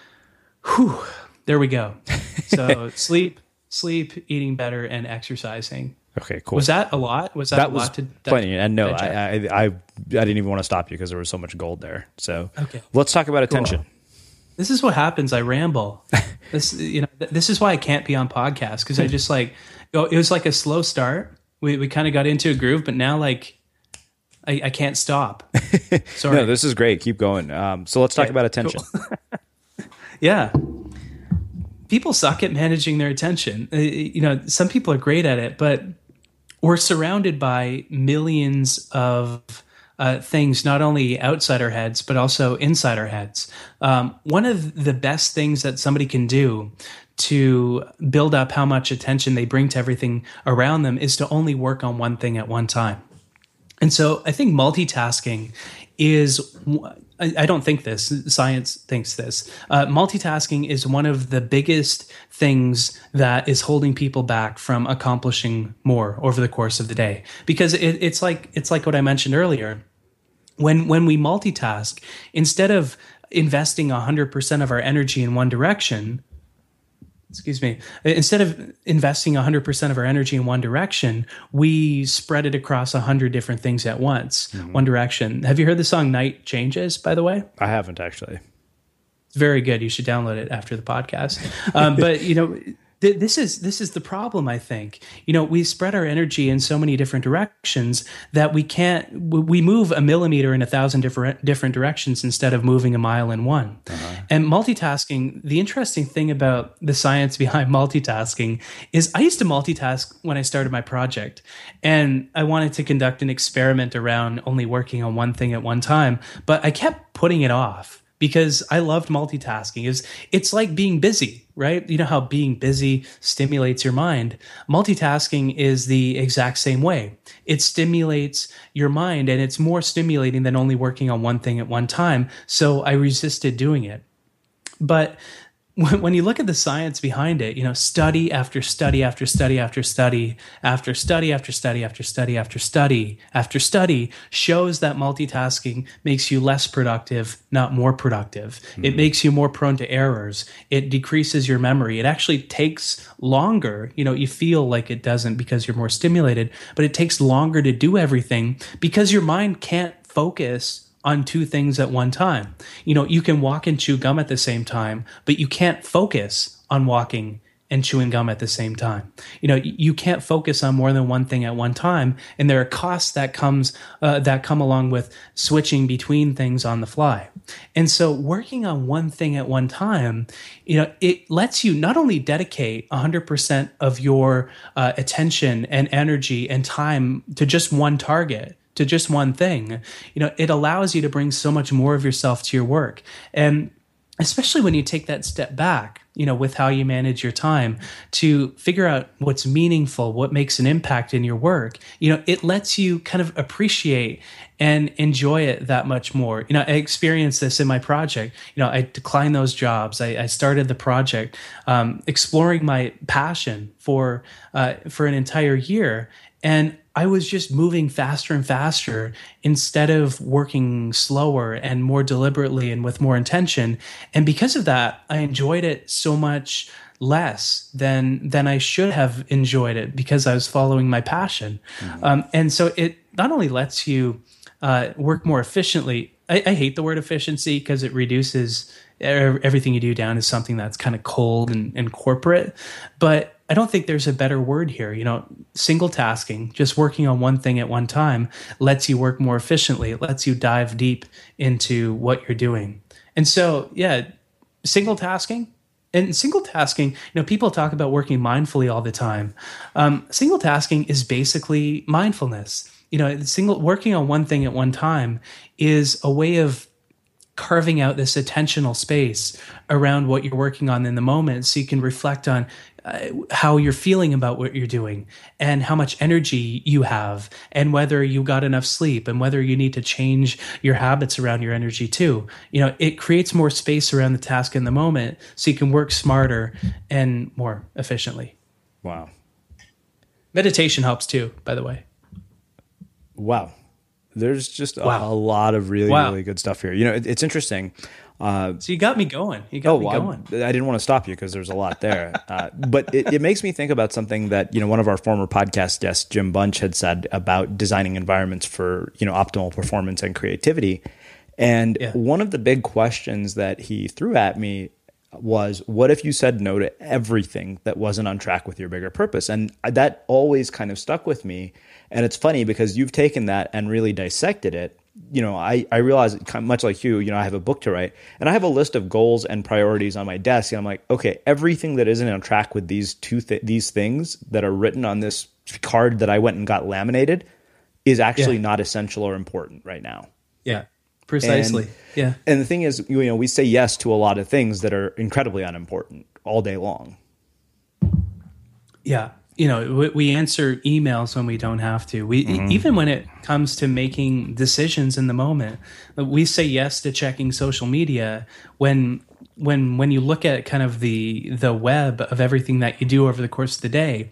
Whew, there we go. So sleep, sleep, eating better, and exercising.
Okay, cool.
Was that a lot? Was that,
that
a
was
lot to
plenty? And no, I, I, I, I didn't even want to stop you because there was so much gold there. So
okay.
Let's talk about attention.
Cool. This is what happens. I ramble. This, you know, this is why I can't be on podcasts, because I just like, oh, it was like a slow start. We we kind of got into a groove, but now like, I, I can't stop. Sorry.
No, this is great. Keep going. Um, so let's talk
okay,
about attention.
Cool. Yeah. people suck at managing their attention. Uh, you know, some people are great at it, but we're surrounded by millions of uh, things, not only outside our heads, but also inside our heads. Um, one of the best things that somebody can do to build up how much attention they bring to everything around them is to only work on one thing at one time. And so I think multitasking is, I don't think this, science thinks this, uh, multitasking is one of the biggest things that is holding people back from accomplishing more over the course of the day. Because it, it's like it's like what I mentioned earlier. When when we multitask, instead of investing one hundred percent of our energy in one direction, excuse me, instead of investing one hundred percent of our energy in one direction, we spread it across one hundred different things at once, mm-hmm. one direction. Have you heard the song Night Changes, by the way?
I haven't, actually.
It's very good. You should download it after the podcast. Um, but, you know, th- this is this is the problem, I think. You know, we spread our energy in so many different directions that we can't, we move a millimeter in a thousand different different directions instead of moving a mile in one. Uh-huh. And multitasking, the interesting thing about the science behind multitasking is I used to multitask when I started my project, and I wanted to conduct an experiment around only working on one thing at one time, but I kept putting it off because I loved multitasking. It's, it's like being busy, right? You know how being busy stimulates your mind. Multitasking is the exact same way. It stimulates your mind, and it's more stimulating than only working on one thing at one time. So I resisted doing it. But when you look at the science behind it, you know, study after study after study after study after study after study after study after study after study shows that multitasking makes you less productive, not more productive. Mm-hmm. It makes you more prone to errors. It decreases your memory. It actually takes longer. You know, you feel like it doesn't because you're more stimulated, but it takes longer to do everything because your mind can't focus on two things at one time. You know, you can walk and chew gum at the same time, but you can't focus on walking and chewing gum at the same time. You know, you can't focus on more than one thing at one time, and there are costs that comes uh, that come along with switching between things on the fly. And so working on one thing at one time, you know, it lets you not only dedicate one hundred percent of your uh, attention and energy and time to just one target, to just one thing. You know, it allows you to bring so much more of yourself to your work. And especially when you take that step back, you know, with how you manage your time to figure out what's meaningful, what makes an impact in your work, you know, it lets you kind of appreciate and enjoy it that much more. You know, I experienced this in my project. You know, I declined those jobs. I, I started the project um, exploring my passion for uh, for an entire year. And I was just moving faster and faster instead of working slower and more deliberately and with more intention. And because of that, I enjoyed it so much less than than I should have enjoyed it because I was following my passion. Mm-hmm. Um, and so it not only lets you uh, work more efficiently. I, I hate the word efficiency because it reduces everything you do down to something that's kind of cold and, and corporate. But I don't think there's a better word here. You know, single tasking, just working on one thing at one time, lets you work more efficiently. It lets you dive deep into what you're doing. And so, yeah, single tasking. And single tasking, you know, people talk about working mindfully all the time. Um, single tasking is basically mindfulness. You know, single working on one thing at one time is a way of carving out this attentional space around what you're working on in the moment so you can reflect on uh, how you're feeling about what you're doing and how much energy you have and whether you got enough sleep and whether you need to change your habits around your energy too. You know, it creates more space around the task in the moment so you can work smarter and more efficiently.
Wow.
Meditation helps too, by the way.
Wow. There's just a,
wow.
a lot of really,
wow.
really good stuff here. You know, it, it's interesting. Uh,
so you got me going. You got
oh,
me going.
I, I didn't want to stop you because there's a lot there. Uh, but it, it makes me think about something that, you know, one of our former podcast guests, Jim Bunch, had said about designing environments for, you know, optimal performance and creativity. And yeah. one of the big questions that he threw at me was, what if you said no to everything that wasn't on track with your bigger purpose? And that always kind of stuck with me. And it's funny because you've taken that and really dissected it you know, I, I realize kind of much like you, you know, I have a book to write and I have a list of goals and priorities on my desk. And I'm like, okay, everything that isn't on track with these two, th- these things that are written on this card that I went and got laminated is actually yeah. not essential or important right now.
Yeah, precisely.
And,
yeah.
And the thing is, you know, we say yes to a lot of things that are incredibly unimportant all day long.
Yeah. You know, we, we answer emails when we don't have to. We mm-hmm. even when it comes to making decisions in the moment, we say yes to checking social media. When when when you look at kind of the the web of everything that you do over the course of the day,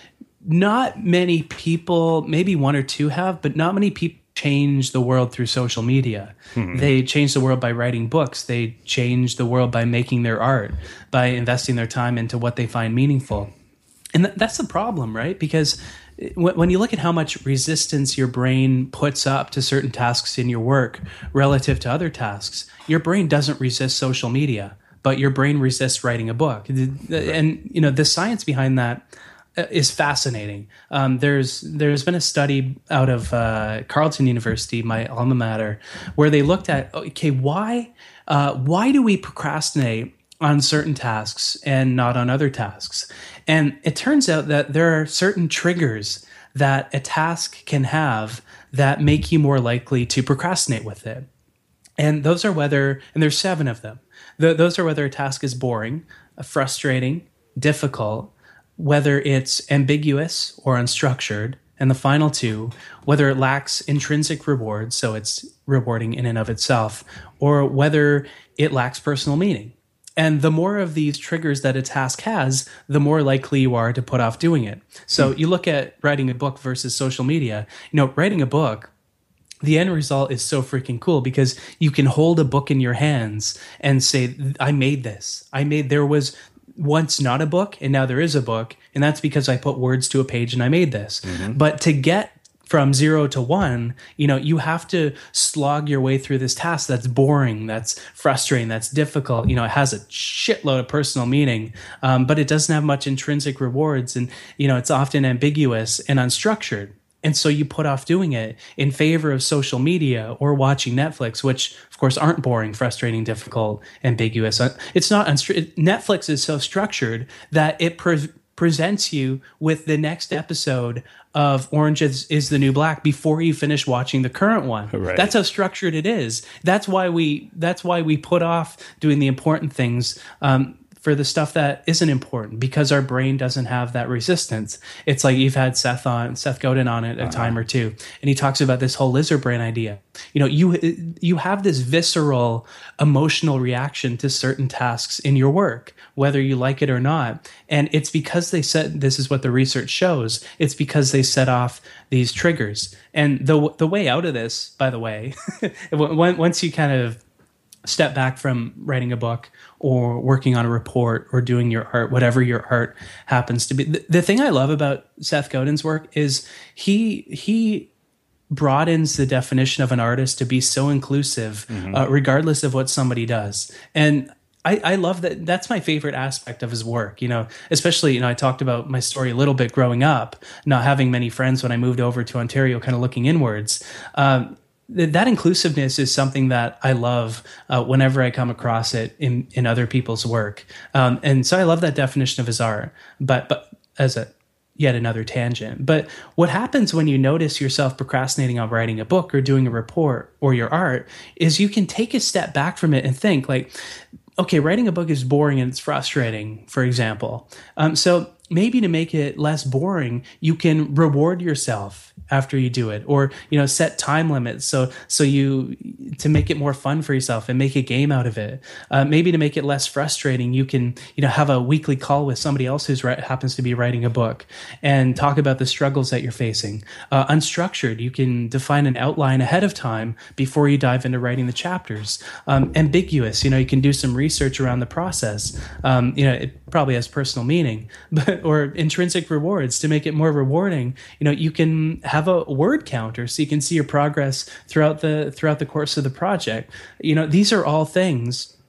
not many people, maybe one or two have, but not many people change the world through social media. Mm-hmm. They change the world by writing books. They change the world by making their art, by investing their time into what they find meaningful. And th- that's the problem, right? Because w- when you look at how much resistance your brain puts up to certain tasks in your work relative to other tasks, your brain doesn't resist social media, but your brain resists writing a book. And, you know, the science behind that is fascinating. Um, there's there's been a study out of uh, Carleton University, my alma mater, where they looked at, okay, why uh, why do we procrastinate on certain tasks and not on other tasks? And it turns out that there are certain triggers that a task can have that make you more likely to procrastinate with it. And those are whether, and there's seven of them, Th- those are whether a task is boring, frustrating, difficult, whether it's ambiguous or unstructured, and the final two, whether it lacks intrinsic reward, so it's rewarding in and of itself, or whether it lacks personal meaning. And the more of these triggers that a task has, the more likely you are to put off doing it. So you look at writing a book versus social media. You know, writing a book, the end result is so freaking cool because you can hold a book in your hands and say, I made this. I made, there was once not a book and now there is a book. And that's because I put words to a page and I made this. Mm-hmm. But to get from zero to one, you know, you have to slog your way through this task that's boring, that's frustrating, that's difficult. You know, it has a shitload of personal meaning, um, but it doesn't have much intrinsic rewards. And, you know, it's often ambiguous and unstructured. And so you put off doing it in favor of social media or watching Netflix, which, of course, aren't boring, frustrating, difficult, ambiguous. It's not unstru- Netflix is so structured that it pre- presents you with the next episode of Orange is, is the New Black before you finish watching the current one. Right. That's how structured it is. That's why we that's why we put off doing the important things um, for the stuff that isn't important, because our brain doesn't have that resistance. It's like you've had Seth on Seth Godin on it a uh-huh. time or two, and he talks about this whole lizard brain idea. You know, you you have this visceral emotional reaction to certain tasks in your work, whether you like it or not. And it's because they said, this is what the research shows, it's because they set off these triggers. And the the way out of this, by the way, once you kind of step back from writing a book or working on a report or doing your art, whatever your art happens to be. The, the thing I love about Seth Godin's work is he he broadens the definition of an artist to be so inclusive, mm-hmm. uh, regardless of what somebody does. And I, I love that. That's my favorite aspect of his work, you know, especially, you know, I talked about my story a little bit growing up, not having many friends when I moved over to Ontario, kind of looking inwards. Um, That inclusiveness is something that I love uh, whenever I come across it in, in other people's work. Um, and so I love that definition of his art, but, but as a yet another tangent. But what happens when you notice yourself procrastinating on writing a book or doing a report or your art is you can take a step back from it and think like, okay, writing a book is boring and it's frustrating, for example. Um, so maybe to make it less boring, you can reward yourself after you do it, or, you know, set time limits. So, so you, to make it more fun for yourself and make a game out of it. Uh, maybe to make it less frustrating, you can, you know, have a weekly call with somebody else who's ri- happens to be writing a book and talk about the struggles that you're facing. Uh, unstructured, you can define an outline ahead of time before you dive into writing the chapters. Um, ambiguous, you know, you can do some research around the process. Um, you know, it probably has personal meaning, but, or intrinsic rewards to make it more rewarding. You know, you can have a word counter so you can see your progress throughout the throughout the course of the project. You know, these are all things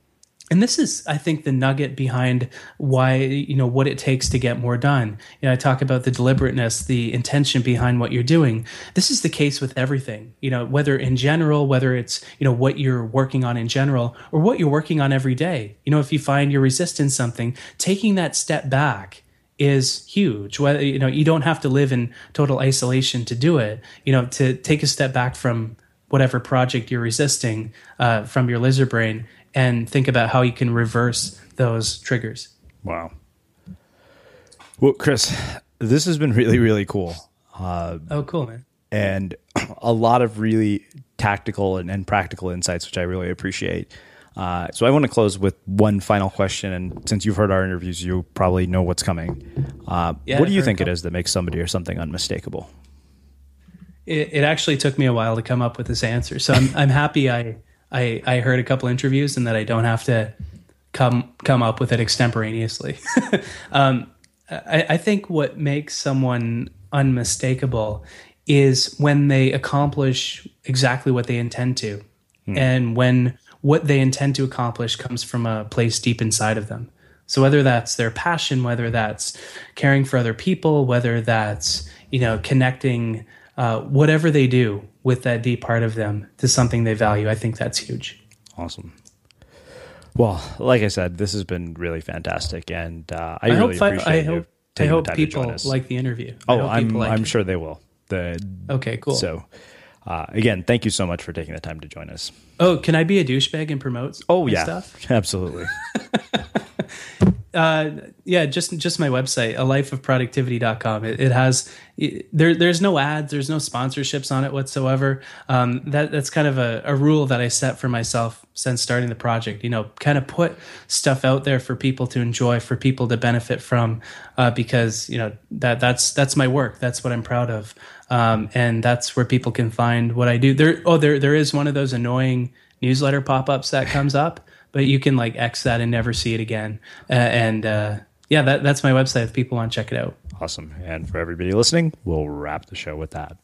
And this is, I think, the nugget behind why, you know, what it takes to get more done. You know, I talk about the deliberateness, the intention behind what you're doing. This is the case with everything, you know, whether in general, whether it's, you know, what you're working on in general or what you're working on every day. You know, if you find you're resisting something, taking that step back is huge. Whether, you know, you don't have to live in total isolation to do it, you know, to take a step back from whatever project you're resisting uh, from your lizard brain and think about how you can reverse those triggers.
Wow. Well, Chris, this has been really, really cool. Uh,
oh, cool, man.
And a lot of really tactical and, and practical insights, which I really appreciate. Uh, so I want to close with one final question. And since you've heard our interviews, you probably know what's coming. Uh,
yeah,
what do you think it is that makes somebody or something unmistakable?
It, it actually took me a while to come up with this answer. So I'm, I'm happy I... I, I heard a couple interviews and that I don't have to come come up with it extemporaneously. um, I, I think what makes someone unmistakable is when they accomplish exactly what they intend to, hmm. and when what they intend to accomplish comes from a place deep inside of them. So whether that's their passion, whether that's caring for other people, whether that's, you know, connecting, uh, whatever they do with that deep part of them to something they value, I think that's huge.
Awesome. Well, like I said, this has been really fantastic, and uh, I,
I
really
hope
appreciate
I, I
you
hope,
taking
I hope
the time
people
to join us.
like the interview.
Oh,
I hope
I'm
like
I'm
it.
sure they will. The
okay, cool.
So, uh, again, thank you so much for taking the time to join us.
Oh, can I be a douchebag and promote?
Oh yeah,
stuff?
Absolutely.
Uh, yeah, just just my website, a life of productivity dot com. It, it has it, there. There's no ads. There's no sponsorships on it whatsoever. Um, that that's kind of a, a rule that I set for myself since starting the project. You know, kind of put stuff out there for people to enjoy, for people to benefit from, uh, because you know that that's that's my work. That's what I'm proud of, um, and that's where people can find what I do. There, oh, there there is one of those annoying newsletter pop-ups that comes up. But you can like X that and never see it again. Uh, and uh, yeah, that, that's my website if people want to check it out.
Awesome. And for everybody listening, we'll wrap the show with that.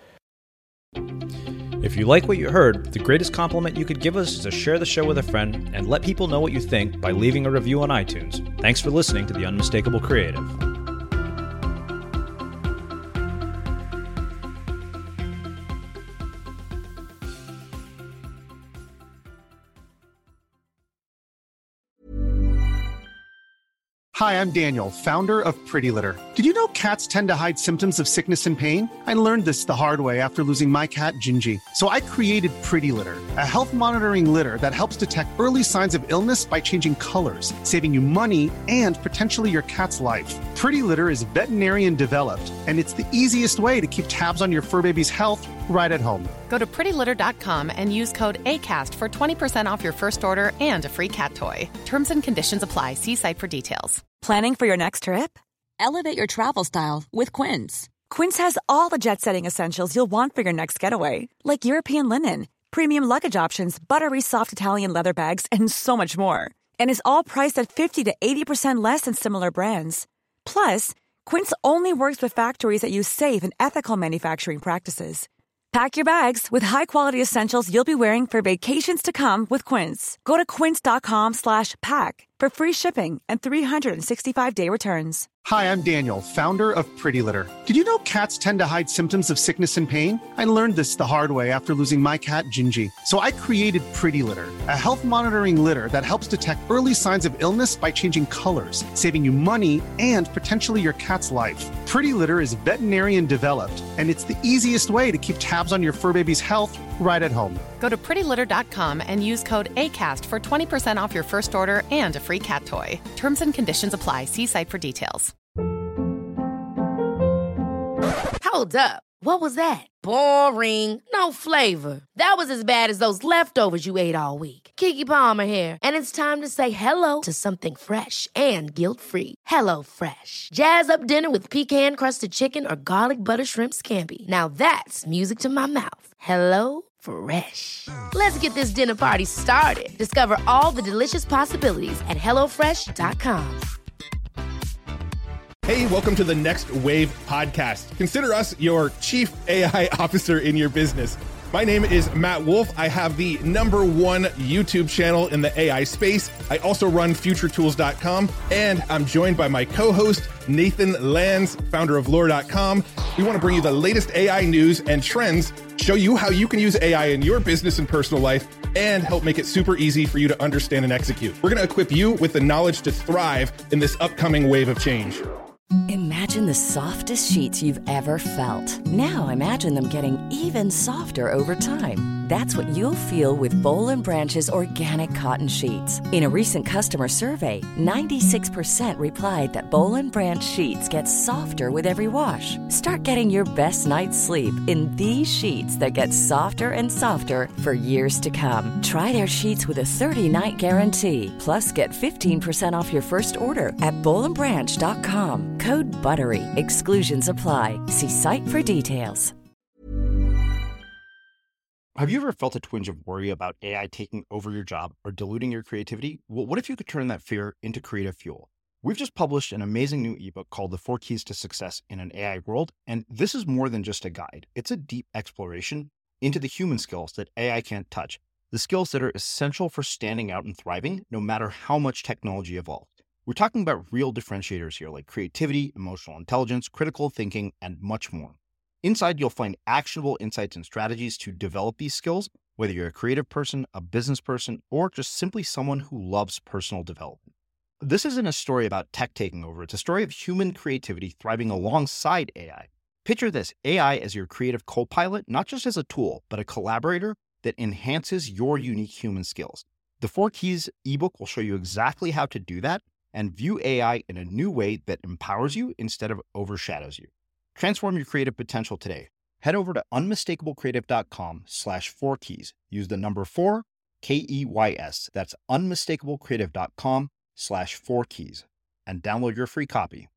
If you like what you heard, the greatest compliment you could give us is to share the show with a friend and let people know what you think by leaving a review on iTunes. Thanks for listening to The Unmistakable Creative.
Hi, I'm Daniel, founder of Pretty Litter. Did you know cats tend to hide symptoms of sickness and pain? I learned this the hard way after losing my cat, Gingy. So I created Pretty Litter, a health monitoring litter that helps detect early signs of illness by changing colors, saving you money and potentially your cat's life. Pretty Litter is veterinarian developed, and it's the easiest way to keep tabs on your fur baby's health right at home.
Go to pretty litter dot com and use code ACAST for twenty percent off your first order and a free cat toy. Terms and conditions apply. See site for details.
Planning for your next trip?
Elevate your travel style with Quince.
Quince has all the jet-setting essentials you'll want for your next getaway, like European linen, premium luggage options, buttery soft Italian leather bags, and so much more. And is all priced at fifty to eighty percent less than similar brands. Plus, Quince only works with factories that use safe and ethical manufacturing practices. Pack your bags with high-quality essentials you'll be wearing for vacations to come with Quince. Go to quince dot com slash pack for free shipping and three sixty-five day returns.
Hi, I'm Daniel, founder of Pretty Litter. Did you know cats tend to hide symptoms of sickness and pain? I learned this the hard way after losing my cat, Gingy. So I created Pretty Litter, a health monitoring litter that helps detect early signs of illness by changing colors, saving you money and potentially your cat's life. Pretty Litter is veterinarian developed, and it's the easiest way to keep tabs on your fur baby's health right at home.
Go to pretty litter dot com and use code ACAST for twenty percent off your first order and a free cat toy. Terms and conditions apply. See site for details.
Hold up. What was that? Boring. No flavor. That was as bad as those leftovers you ate all week. Keke Palmer here, and it's time to say hello to something fresh and guilt-free. Hello Fresh. Jazz up dinner with pecan-crusted chicken or garlic butter shrimp scampi. Now that's music to my mouth. Hello Fresh. Let's get this dinner party started. Discover all the delicious possibilities at hello fresh dot com.
Hey, welcome to the Next Wave podcast. Consider us your chief A I officer in your business. My name is Matt Wolf. I have the number one YouTube channel in the A I space. I also run future tools dot com, and I'm joined by my co-host, Nathan Lands, founder of lore dot com. We want to bring you the latest A I news and trends, show you how you can use A I in your business and personal life, and help make it super easy for you to understand and execute. We're going to equip you with the knowledge to thrive in this upcoming wave of change.
Imagine the softest sheets you've ever felt. Now imagine them getting even softer over time. That's what you'll feel with Boll and Branch's organic cotton sheets. In a recent customer survey, ninety-six percent replied that Boll and Branch sheets get softer with every wash. Start getting your best night's sleep in these sheets that get softer and softer for years to come. Try their sheets with a thirty-night guarantee. Plus, get fifteen percent off your first order at boll and branch dot com. Code BUTTERY. Exclusions apply. See site for details.
Have you ever felt a twinge of worry about A I taking over your job or diluting your creativity? Well, what if you could turn that fear into creative fuel? We've just published an amazing new ebook called The Four Keys to Success in an A I World, and this is more than just a guide. It's a deep exploration into the human skills that A I can't touch, the skills that are essential for standing out and thriving, no matter how much technology evolved. We're talking about real differentiators here, like creativity, emotional intelligence, critical thinking, and much more. Inside, you'll find actionable insights and strategies to develop these skills, whether you're a creative person, a business person, or just simply someone who loves personal development. This isn't a story about tech taking over. It's a story of human creativity thriving alongside A I. Picture this, A I as your creative co-pilot, not just as a tool, but a collaborator that enhances your unique human skills. The Four Keys ebook will show you exactly how to do that and view A I in a new way that empowers you instead of overshadows you. Transform your creative potential today. Head over to unmistakable creative dot com slash four keys. Use the number four, K E Y S. That's unmistakable creative dot com slash four keys and download your free copy.